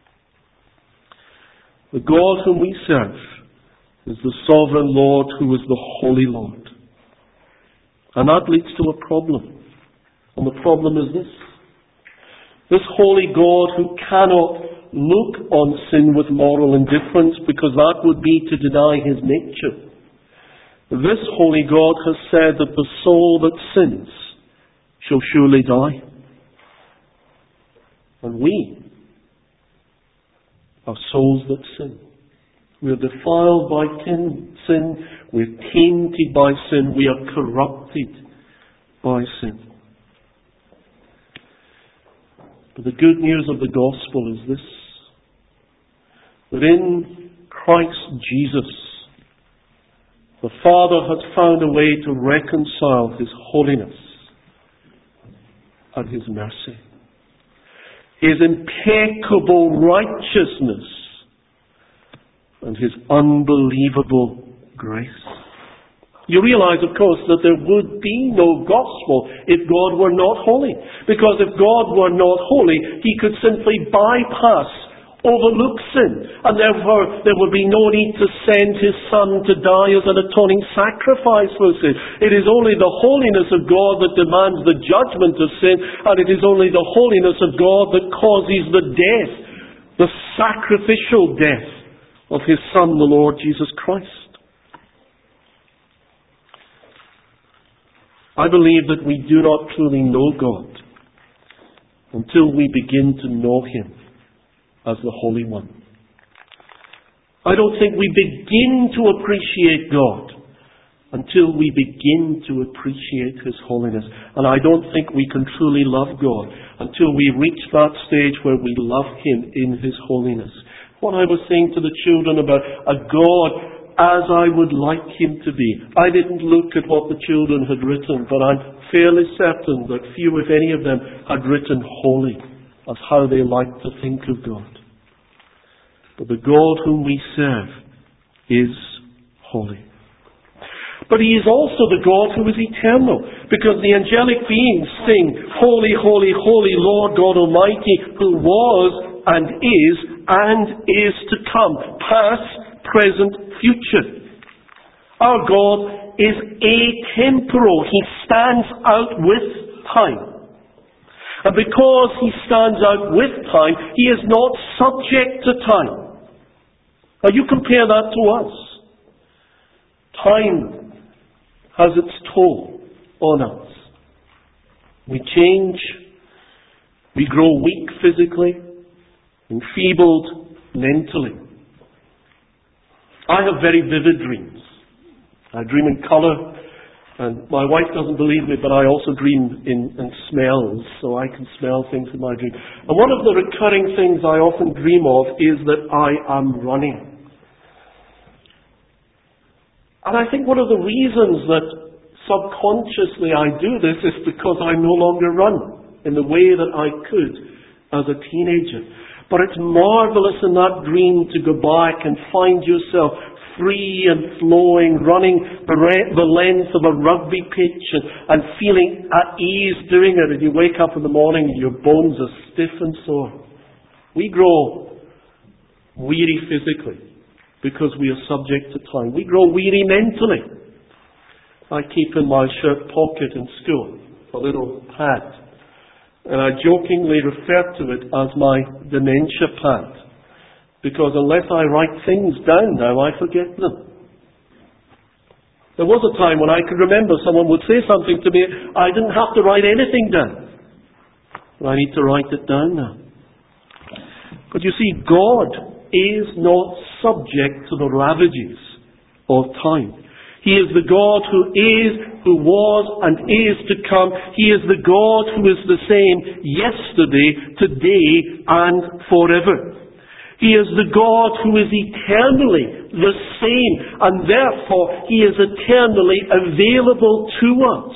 The God whom we serve is the sovereign Lord who is the Holy Lord. And that leads to a problem. And the problem is this. This holy God who cannot look on sin with moral indifference, because that would be to deny his nature. This holy God has said that the soul that sins shall surely die. And we are souls that sin. We are defiled by sin. We are tainted by sin. We are corrupted by sin. But the good news of the gospel is this, that in Christ Jesus, the Father has found a way to reconcile his holiness and his mercy, his impeccable righteousness and his unbelievable grace. You realize, of course, that there would be no gospel if God were not holy. Because if God were not holy, he could simply bypass, overlook sin. And therefore, there would be no need to send his Son to die as an atoning sacrifice for sin. It is only the holiness of God that demands the judgment of sin, and it is only the holiness of God that causes the death, the sacrificial death of his Son, the Lord Jesus Christ. I believe that we do not truly know God until we begin to know him as the Holy One. I don't think we begin to appreciate God until we begin to appreciate his holiness. And I don't think we can truly love God until we reach that stage where we love him in his holiness. What I was saying to the children about a God as I would like him to be. I didn't look at what the children had written, but I'm fairly certain that few, if any of them, had written holy as how they liked to think of God. But the God whom we serve is holy. But he is also the God who is eternal, because the angelic beings sing, Holy, holy, holy Lord God Almighty, who was and is and is to come, past, present, future. Our God is atemporal. He stands out with time. And because he stands out with time, he is not subject to time. Now you compare that to us. Time has its toll on us. We change. We grow weak physically, enfeebled mentally. I have very vivid dreams. I dream in colour, and my wife doesn't believe me, but I also dream in, in smells, so I can smell things in my dream. And one of the recurring things I often dream of is that I am running. And I think one of the reasons that subconsciously I do this is because I no longer run in the way that I could as a teenager. But it's marvelous in that dream to go back and find yourself free and flowing, running the, re- the length of a rugby pitch and, and feeling at ease doing it. And you wake up in the morning and your bones are stiff and sore. We grow weary physically because we are subject to time. We grow weary mentally. I keep in my shirt pocket in school a little pad And I jokingly refer to it as my dementia pad, because unless I write things down now, I forget them. There was a time when I could remember someone would say something to me, I didn't have to write anything down. But I need to write it down now. But you see, God is not subject to the ravages of time. He is the God who is, who was, and is to come. He is the God who is the same yesterday, today, and forever. He is the God who is eternally the same, and therefore He is eternally available to us.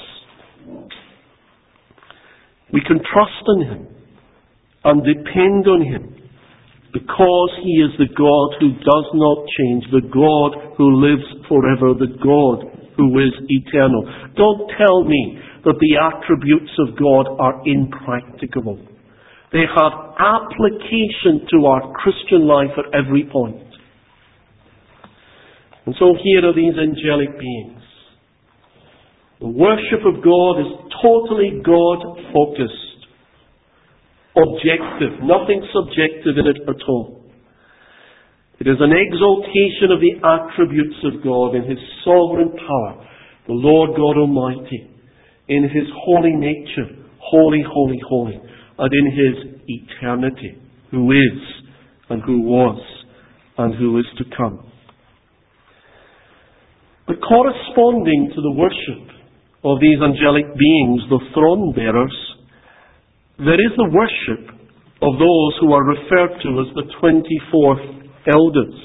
We can trust in Him and depend on Him, because He is the God who does not change, the God who lives forever, the God who is eternal. Don't tell me that the attributes of God are impracticable. They have application to our Christian life at every point. And so here are these angelic beings. The worship of God is totally God-focused, objective, nothing subjective in it at all. It is an exaltation of the attributes of God in His sovereign power, the Lord God Almighty, in His holy nature, holy, holy, holy, and in His eternity, who is, and who was, and who is to come. But corresponding to the worship of these angelic beings, the throne bearers, there is the worship of those who are referred to as the twenty-four elders.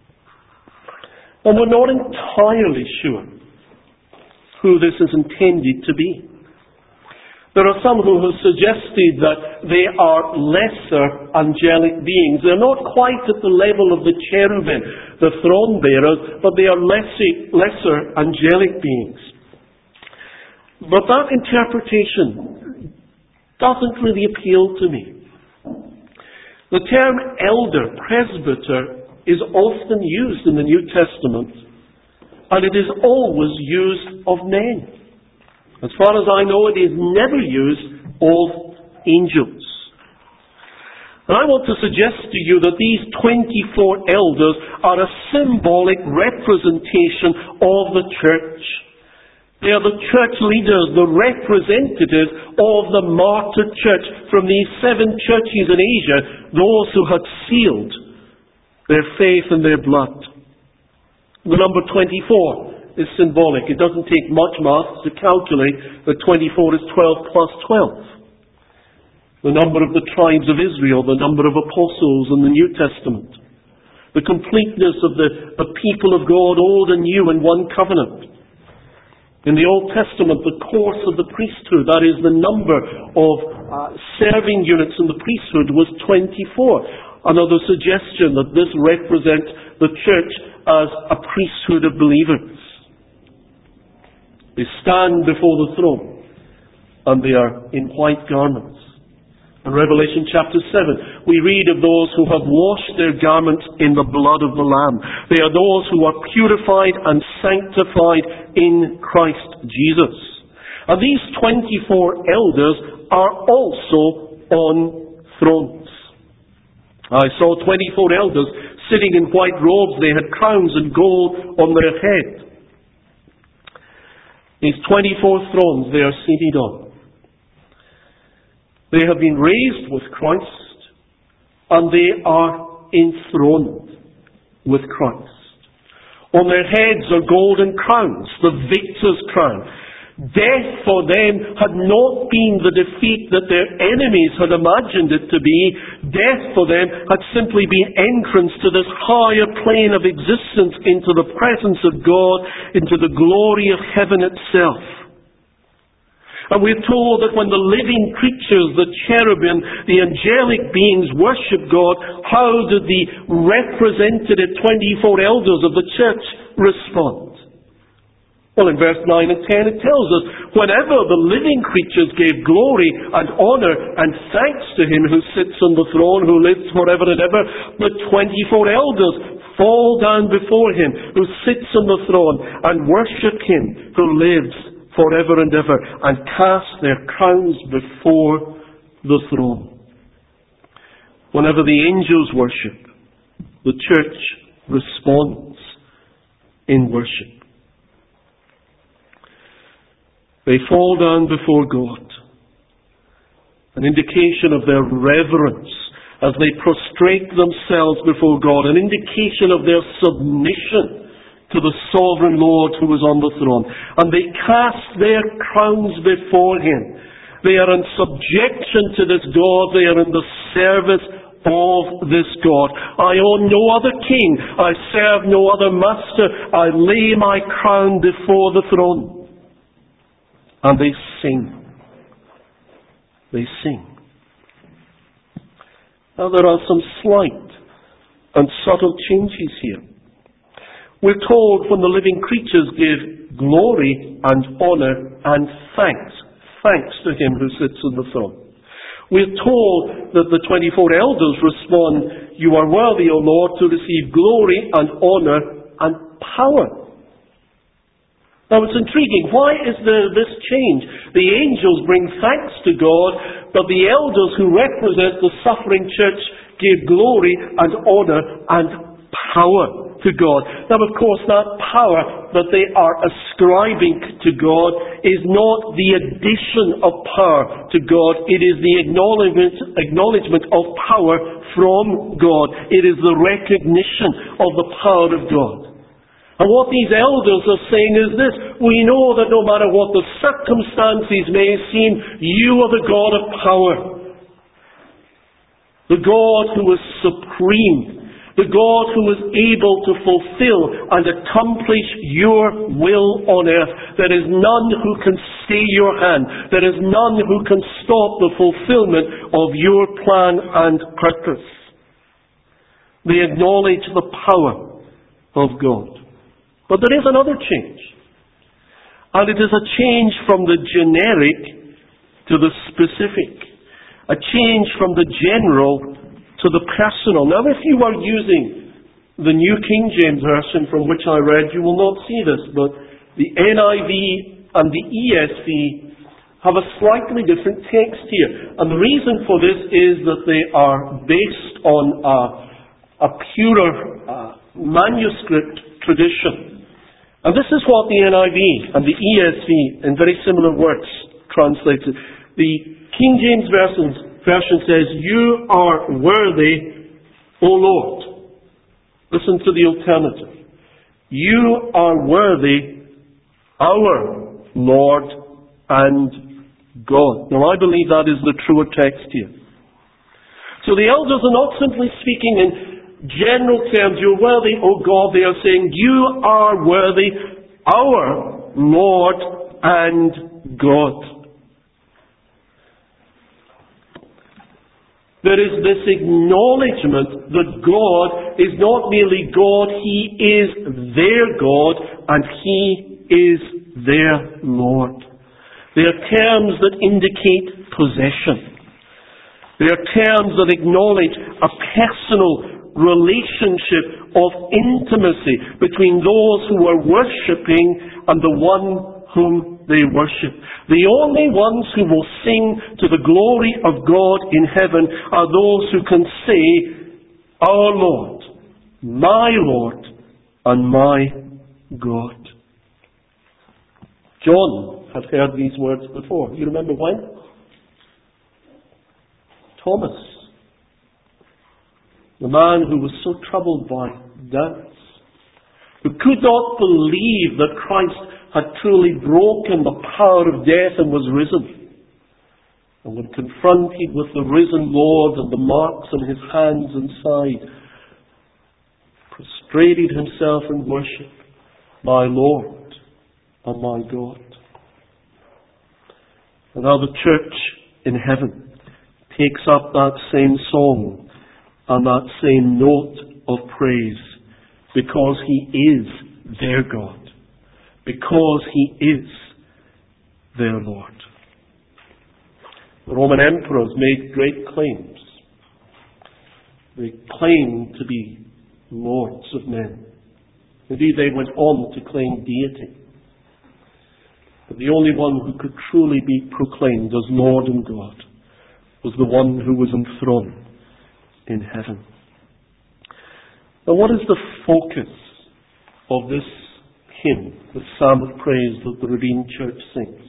And we're not entirely sure who this is intended to be. There are some who have suggested that they are lesser angelic beings. They're not quite at the level of the cherubim, the throne bearers, but they are lesser, lesser angelic beings. But that interpretation doesn't really appeal to me. The term elder, presbyter, is often used in the New Testament, and it is always used of men. As far as I know, it is never used of angels. And I want to suggest to you that these twenty-four elders are a symbolic representation of the church. They are the church leaders, the representatives of the martyred church from these seven churches in Asia, those who had sealed their faith and their blood. The number twenty-four is symbolic. It doesn't take much math to calculate that twenty-four is twelve plus twelve. The number of the tribes of Israel, the number of apostles in the New Testament. The completeness of the, the people of God, old and new in one covenant. In the Old Testament, the course of the priesthood, that is the number of uh, serving units in the priesthood, was twenty-four. Another suggestion that this represents the church as a priesthood of believers. They stand before the throne, and they are in white garments. In Revelation chapter seven, we read of those who have washed their garments in the blood of the Lamb. They are those who are purified and sanctified in Christ Jesus. And these twenty-four elders are also on thrones. I saw twenty-four elders sitting in white robes. They had crowns and gold on their head. These twenty-four thrones they are seated on. They have been raised with Christ, and they are enthroned with Christ. On their heads are golden crowns, the victor's crown. Death for them had not been the defeat that their enemies had imagined it to be. Death for them had simply been entrance to this higher plane of existence, into the presence of God, into the glory of heaven itself. And we're told that when the living creatures, the cherubim, the angelic beings worship God, how did the representative twenty-four elders of the church respond? Well, in verse nine and ten it tells us, whenever the living creatures gave glory and honour and thanks to Him who sits on the throne, who lives forever and ever, the twenty-four elders fall down before Him who sits on the throne and worship Him who lives forever and ever, and cast their crowns before the throne. Whenever the angels worship, the church responds in worship. They fall down before God, an indication of their reverence as they prostrate themselves before God, an indication of their submission to the sovereign Lord who is on the throne. And they cast their crowns before Him. They are in subjection to this God. They are in the service of this God. I own no other king. I serve no other master. I lay my crown before the throne. And they sing. They sing. Now there are some slight and subtle changes here. We're told when the living creatures give glory and honour and thanks, thanks to Him who sits on the throne. We're told that the twenty-four elders respond, "You are worthy, O Lord, to receive glory and honour and power." Now it's intriguing. Why is there this change? The angels bring thanks to God, but the elders who represent the suffering church give glory and honour and power to God. Now, of course, that power that they are ascribing to God is not the addition of power to God. It is the acknowledgement, acknowledgement of power from God. It is the recognition of the power of God. And what these elders are saying is this: we know that no matter what the circumstances may seem, you are the God of power. The God who is supreme. The God who is able to fulfill and accomplish your will on earth. There is none who can stay your hand. There is none who can stop the fulfillment of your plan and purpose. They acknowledge the power of God. But there is another change. And it is a change from the generic to the specific. A change from the general to the personal. Now, if you are using the New King James Version from which I read, you will not see this, but the N I V and the E S V have a slightly different text here. And the reason for this is that they are based on a, a purer uh, manuscript tradition. And this is what the N I V and the E S V, in very similar words, translates it. The King James Version Version says, "You are worthy, O Lord." Listen to the alternative. "You are worthy, our Lord and God." Now I believe that is the truer text here. So the elders are not simply speaking in general terms, "You're worthy, O God." They are saying, "You are worthy, our Lord and God." There is this acknowledgement that God is not merely God, He is their God and He is their Lord. They are terms that indicate possession. They are terms that acknowledge a personal relationship of intimacy between those who are worshipping and the one whom they worship. The only ones who will sing to the glory of God in heaven are those who can say, "Our Lord, my Lord, and my God." John had heard these words before. You remember when? Thomas, the man who was so troubled by doubts, who could not believe that Christ had truly broken the power of death and was risen. And when confronted with the risen Lord and the marks on His hands and side, prostrated himself in worship, "My Lord and my God." And now the church in heaven takes up that same song and that same note of praise, because He is their God. Because He is their Lord. The Roman emperors made great claims. They claimed to be lords of men. Indeed, they went on to claim deity. But the only one who could truly be proclaimed as Lord and God was the one who was enthroned in heaven. Now, what is the focus of this hymn, the psalm of praise that the Redeemed Church sings?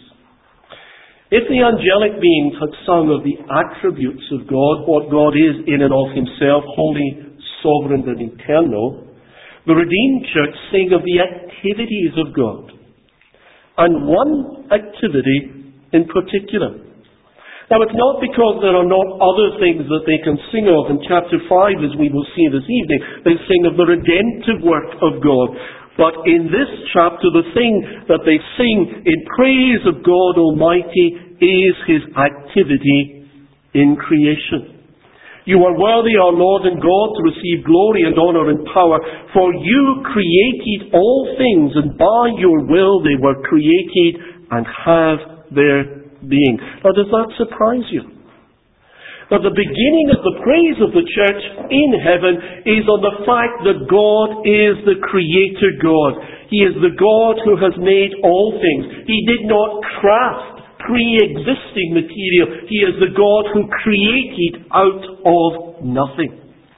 If the angelic beings had sung of the attributes of God, what God is in and of himself, holy, sovereign, and eternal, the Redeemed Church sing of the activities of God. And one activity in particular. Now, it's not because there are not other things that they can sing of. In chapter five, as we will see this evening, they sing of the redemptive work of God. But in this chapter, the thing that they sing in praise of God Almighty is his activity in creation. You are worthy, our Lord and God, to receive glory and honor and power, for you created all things, and by your will they were created and have their being. Now, does that surprise you? Now, the beginning of the praise of the church in heaven is on the fact that God is the Creator God. He is the God who has made all things. He did not craft pre-existing material. He is the God who created out of nothing.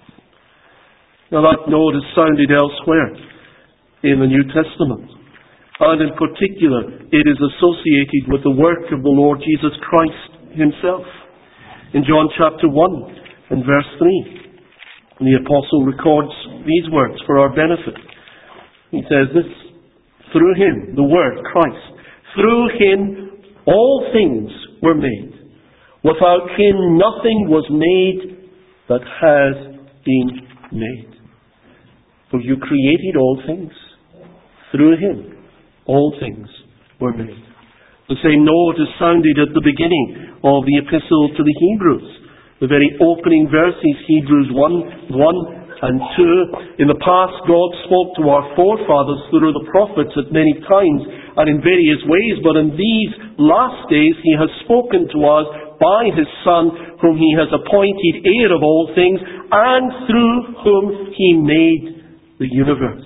Now, that note is sounded elsewhere in the New Testament. And in particular, it is associated with the work of the Lord Jesus Christ himself. In John chapter one and verse three, the apostle records these words for our benefit. He says this: through him, the Word, Christ, through him all things were made. Without him nothing was made that has been made. For you created all things. Through him all things were made. The same note is sounded at the beginning of the epistle to the Hebrews. The very opening verses, Hebrews one, one and two. In the past, God spoke to our forefathers through the prophets at many times and in various ways, but in these last days he has spoken to us by his Son, whom he has appointed heir of all things, and through whom he made the universe.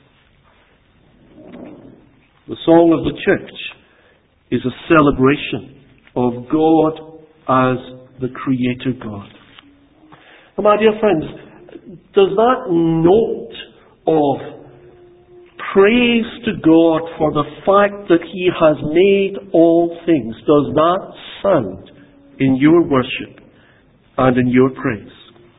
The song of the church is a celebration of God as the Creator God. And my dear friends, does that note of praise to God for the fact that he has made all things, does that sound in your worship and in your praise?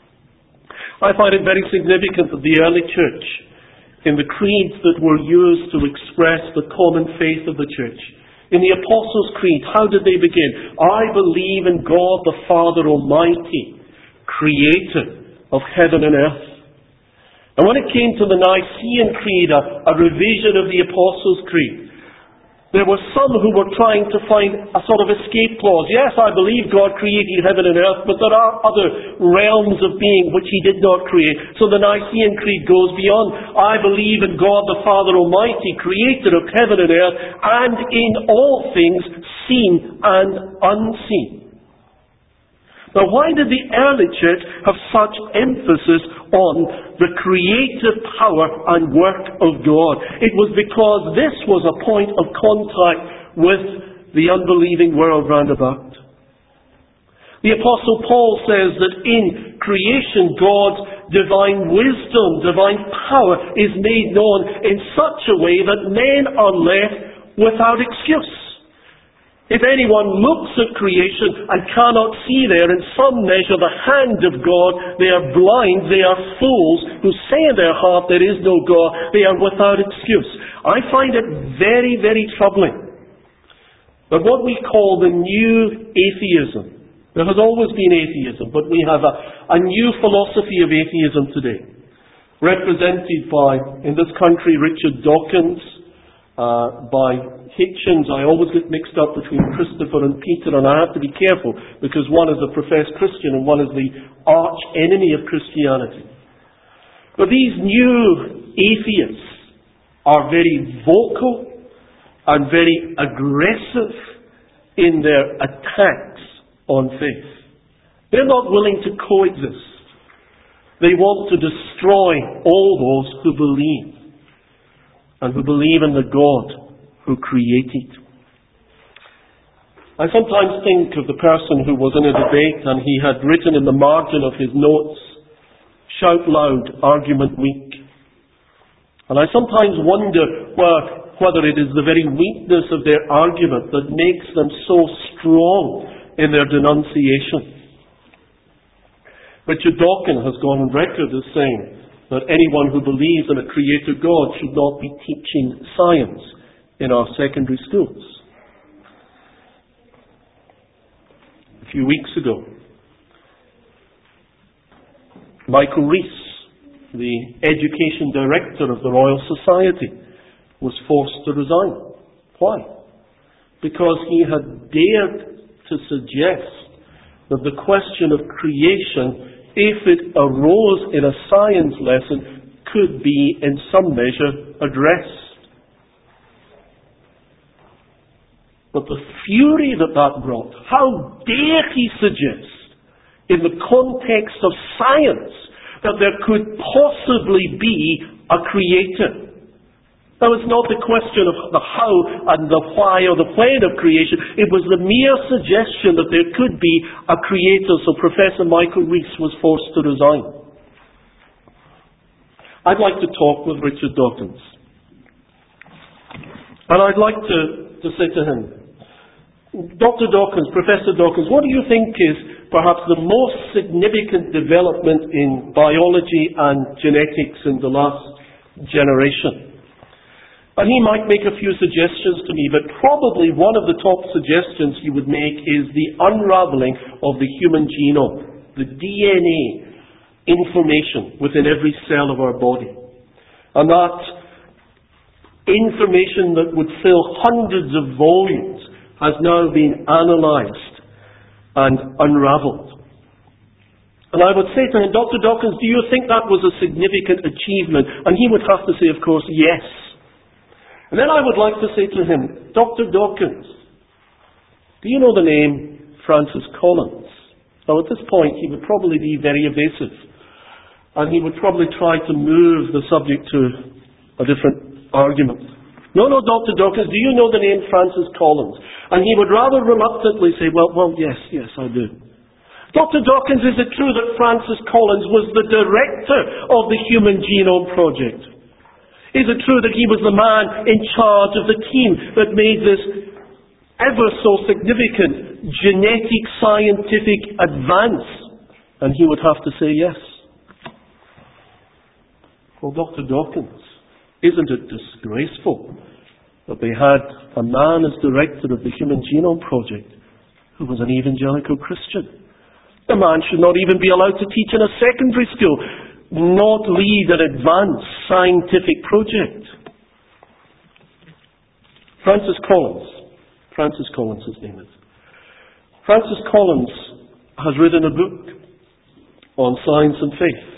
I find it very significant that the early church, in the creeds that were used to express the common faith of the church. In the Apostles' Creed, how did they begin? I believe in God the Father Almighty, Creator of heaven and earth. And when it came to the Nicene Creed, a, a revision of the Apostles' Creed, there were some who were trying to find a sort of escape clause. Yes, I believe God created heaven and earth, but there are other realms of being which he did not create. So the Nicene Creed goes beyond. I believe in God the Father Almighty, Creator of heaven and earth, and in all things seen and unseen. Now, why did the early church have such emphasis on the creative power and work of God? It was because this was a point of contact with the unbelieving world round about. The Apostle Paul says that in creation, God's divine wisdom, divine power is made known in such a way that men are left without excuse. If anyone looks at creation and cannot see there in some measure the hand of God, they are blind, they are fools who say in their heart there is no God. They are without excuse. I find it very, very troubling that what we call the new atheism, there has always been atheism, but we have a, a new philosophy of atheism today, represented by, in this country, Richard Dawkins, uh, by Hitchens. I always get mixed up between Christopher and Peter, and I have to be careful because one is a professed Christian and one is the arch enemy of Christianity. But these new atheists are very vocal and very aggressive in their attacks on faith. They're not willing to coexist. They want to destroy all those who believe and who believe in the God who created. I sometimes think of the person who was in a debate and he had written in the margin of his notes, "Shout loud, argument weak." And I sometimes wonder whether it is the very weakness of their argument that makes them so strong in their denunciation. Richard Dawkins has gone on record as saying that anyone who believes in a creator God should not be teaching science in our secondary schools. A few weeks ago, Michael Rees, the education director of the Royal Society, was forced to resign. Why? Because he had dared to suggest that the question of creation, if it arose in a science lesson, could be in some measure addressed. But the fury that that brought, how dare he suggest, in the context of science, that there could possibly be a creator. Now, it's not the question of the how and the why or the when of creation. It was the mere suggestion that there could be a creator. So Professor Michael Rees was forced to resign. I'd like to talk with Richard Dawkins. And I'd like to, to say to him, Doctor Dawkins, Professor Dawkins, what do you think is perhaps the most significant development in biology and genetics in the last generation? And he might make a few suggestions to me, but probably one of the top suggestions he would make is the unraveling of the human genome, the D N A information within every cell of our body. And that information that would fill hundreds of volumes has now been analysed and unravelled. And I would say to him, Doctor Dawkins, do you think that was a significant achievement? And he would have to say, of course, yes. And then I would like to say to him, Doctor Dawkins, do you know the name Francis Collins? Now at this point he would probably be very evasive. And he would probably try to move the subject to a different argument. No, no, Doctor Dawkins, do you know the name Francis Collins? And he would rather reluctantly say, well, well, yes, yes, I do. Doctor Dawkins, is it true that Francis Collins was the director of the Human Genome Project? Is it true that he was the man in charge of the team that made this ever so significant genetic scientific advance? And he would have to say yes. Well, Doctor Dawkins, isn't it disgraceful that they had a man as director of the Human Genome Project who was an evangelical Christian? The man should not even be allowed to teach in a secondary school, not lead an advanced scientific project. Francis Collins, Francis Collins his name is. Francis Collins has written a book on science and faith,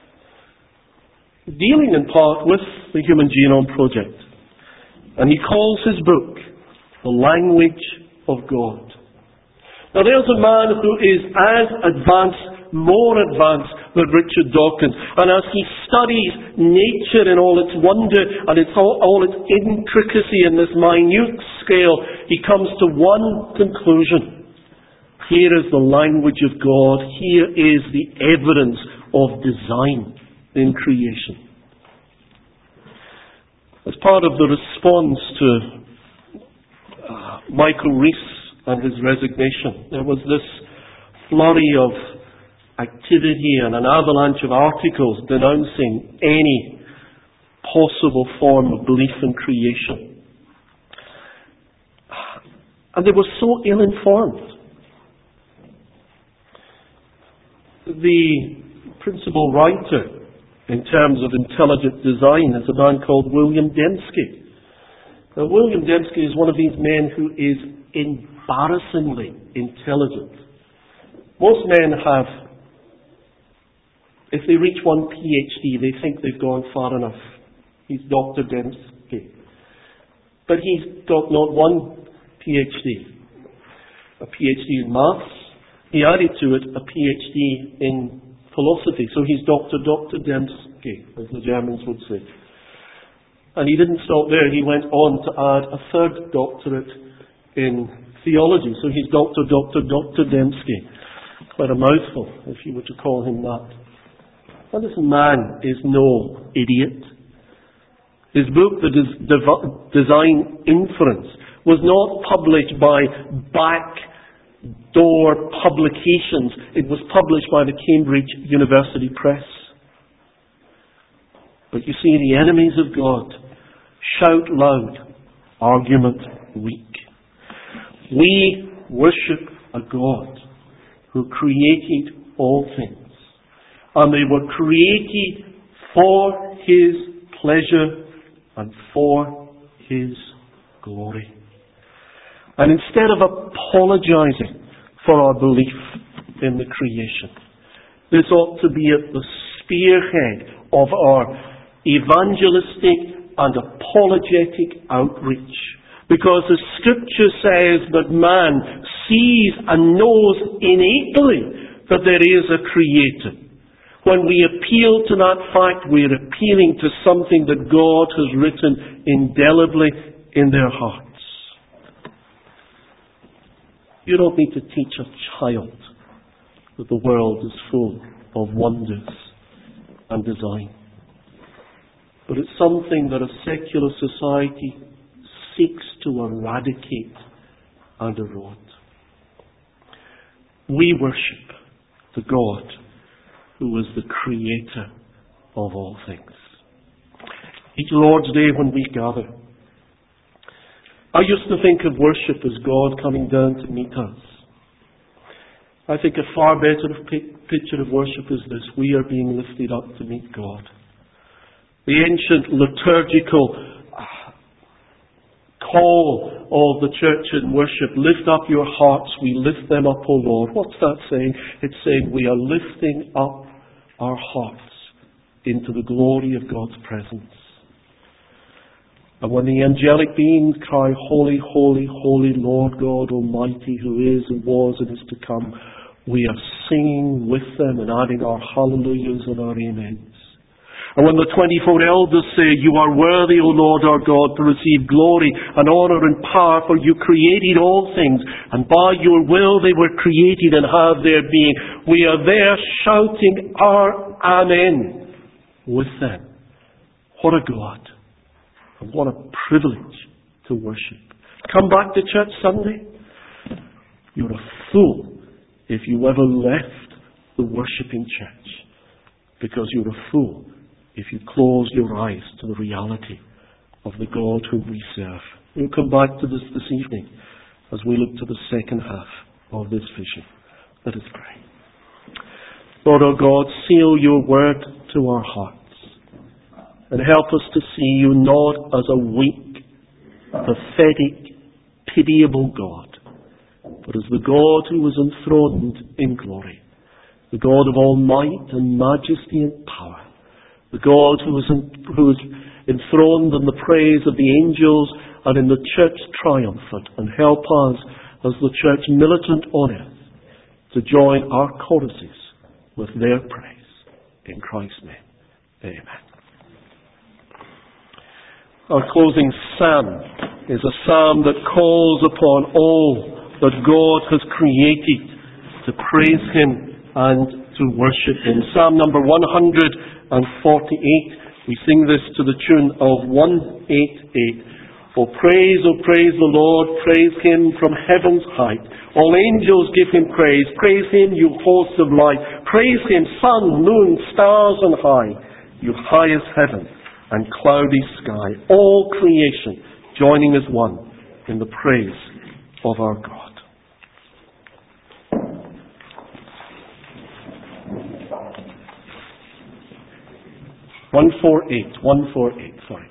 dealing in part with the Human Genome Project. And he calls his book The Language of God. Now there's a man who is as advanced, more advanced than Richard Dawkins. And as he studies nature in all its wonder and its all, all its intricacy in this minute scale, he comes to one conclusion. Here is the language of God. Here is the evidence of design in creation. As part of the response to uh, Michael Rees and his resignation, there was this flurry of activity and an avalanche of articles denouncing any possible form of belief in creation. And they were so ill-informed. The principal writer in terms of intelligent design is a man called William Dembski. Now, William Dembski is one of these men who is embarrassingly intelligent. Most men have, if they reach one PhD, they think they've gone far enough. He's Doctor Dembski. But he's got not one PhD. A PhD in maths. He added to it a PhD in philosophy. So he's Doctor Doctor Dembski, as the Germans would say. And he didn't stop there. He went on to add a third doctorate in theology. So he's Doctor Doctor Doctor Dembski. Quite a mouthful, if you were to call him that. But this man is no idiot. His book, The Des- Dev- Design Inference, was not published by backdoor publications. It was published by the Cambridge University Press. But you see, the enemies of God shout loud, argument weak. We worship a God who created all things. And they were created for His pleasure and for His glory. And instead of apologizing for our belief in the creation, this ought to be at the spearhead of our evangelistic and apologetic outreach. Because the Scripture says that man sees and knows innately that there is a Creator. When we appeal to that fact, we are appealing to something that God has written indelibly in their hearts. You don't need to teach a child that the world is full of wonders and design. But it's something that a secular society seeks to eradicate and erode. We worship the God who is the creator of all things. Each Lord's Day when we gather, I used to think of worship as God coming down to meet us. I think a far better picture of worship is this: we are being lifted up to meet God. The ancient liturgical call of the church in worship, lift up your hearts, we lift them up, O Lord. What's that saying? It's saying we are lifting up our hearts into the glory of God's presence. And when the angelic beings cry, Holy, holy, holy Lord God Almighty, who is and was and is to come, we are singing with them and adding our hallelujahs and our amens. And when the twenty-four elders say, You are worthy, O Lord our God, to receive glory and honour and power, for you created all things, and by your will they were created and have their being, we are there shouting our Amen with them. What a God, and what a privilege to worship. Come back to church Sunday? You're a fool if you ever left the worshipping church, because you're a fool if you close your eyes to the reality of the God whom we serve. We'll come back to this this evening as we look to the second half of this vision. Let us pray. Lord our God, seal your word to our hearts and help us to see you not as a weak, pathetic, pitiable God, but as the God who is enthroned in glory, the God of all might and majesty and power, the God who is, in, who is enthroned in the praise of the angels and in the church triumphant, and help us as the church militant on earth to join our choruses with their praise. In Christ's name, amen. Our closing psalm is a psalm that calls upon all that God has created to praise Him and to worship Him. Psalm number one hundred forty-eight, we sing this to the tune of one eighty-eight. Oh praise, oh praise the Lord, praise Him from heaven's height. All angels give Him praise, praise Him you hosts of light. Praise Him sun, moon, stars and high, you highest heaven and cloudy sky. All creation joining as one in the praise of our God. One four eight, one four eight, sorry.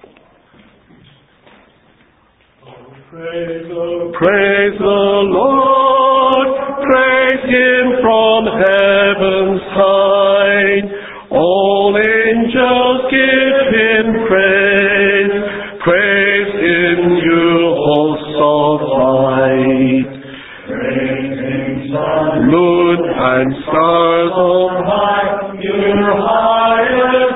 Praise the, praise the Lord, praise Him from heaven's height. All angels give Him praise, praise Him you hosts of light. Praise Him sun, moon and stars on high, your highest.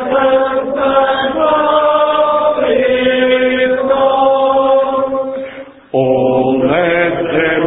Oh, let them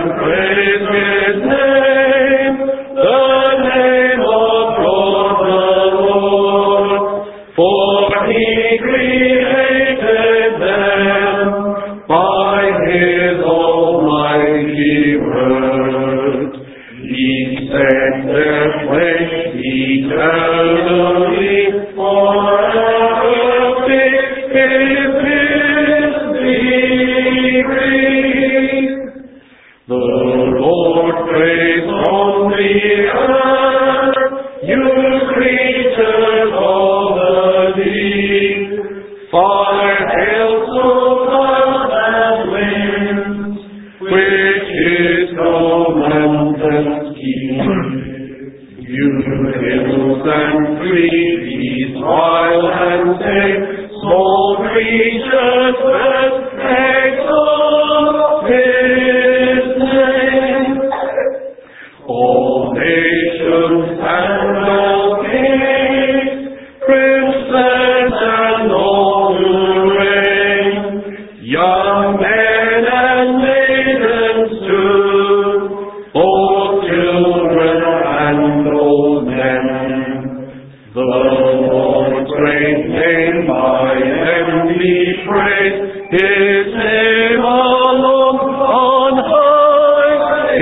young men and maidens too, both children and old men. The Lord's great name by them we praise, His name alone on high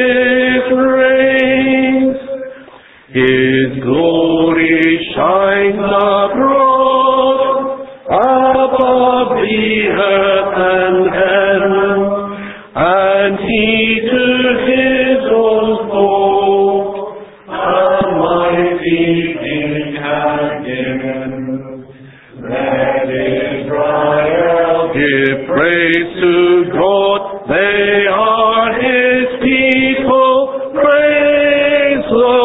is raised. His glory shines abroad above the earth and heaven, and He to His own folk a mighty King has given. Let Israel give praise to God, they are His people, praise the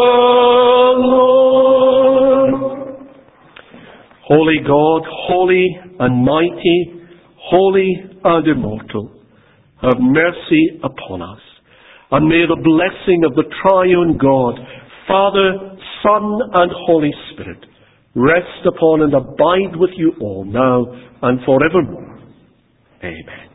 Lord. Holy God, holy and mighty, holy and immortal, have mercy upon us, and may the blessing of the triune God, Father, Son, and Holy Spirit, rest upon and abide with you all now and forevermore. Amen.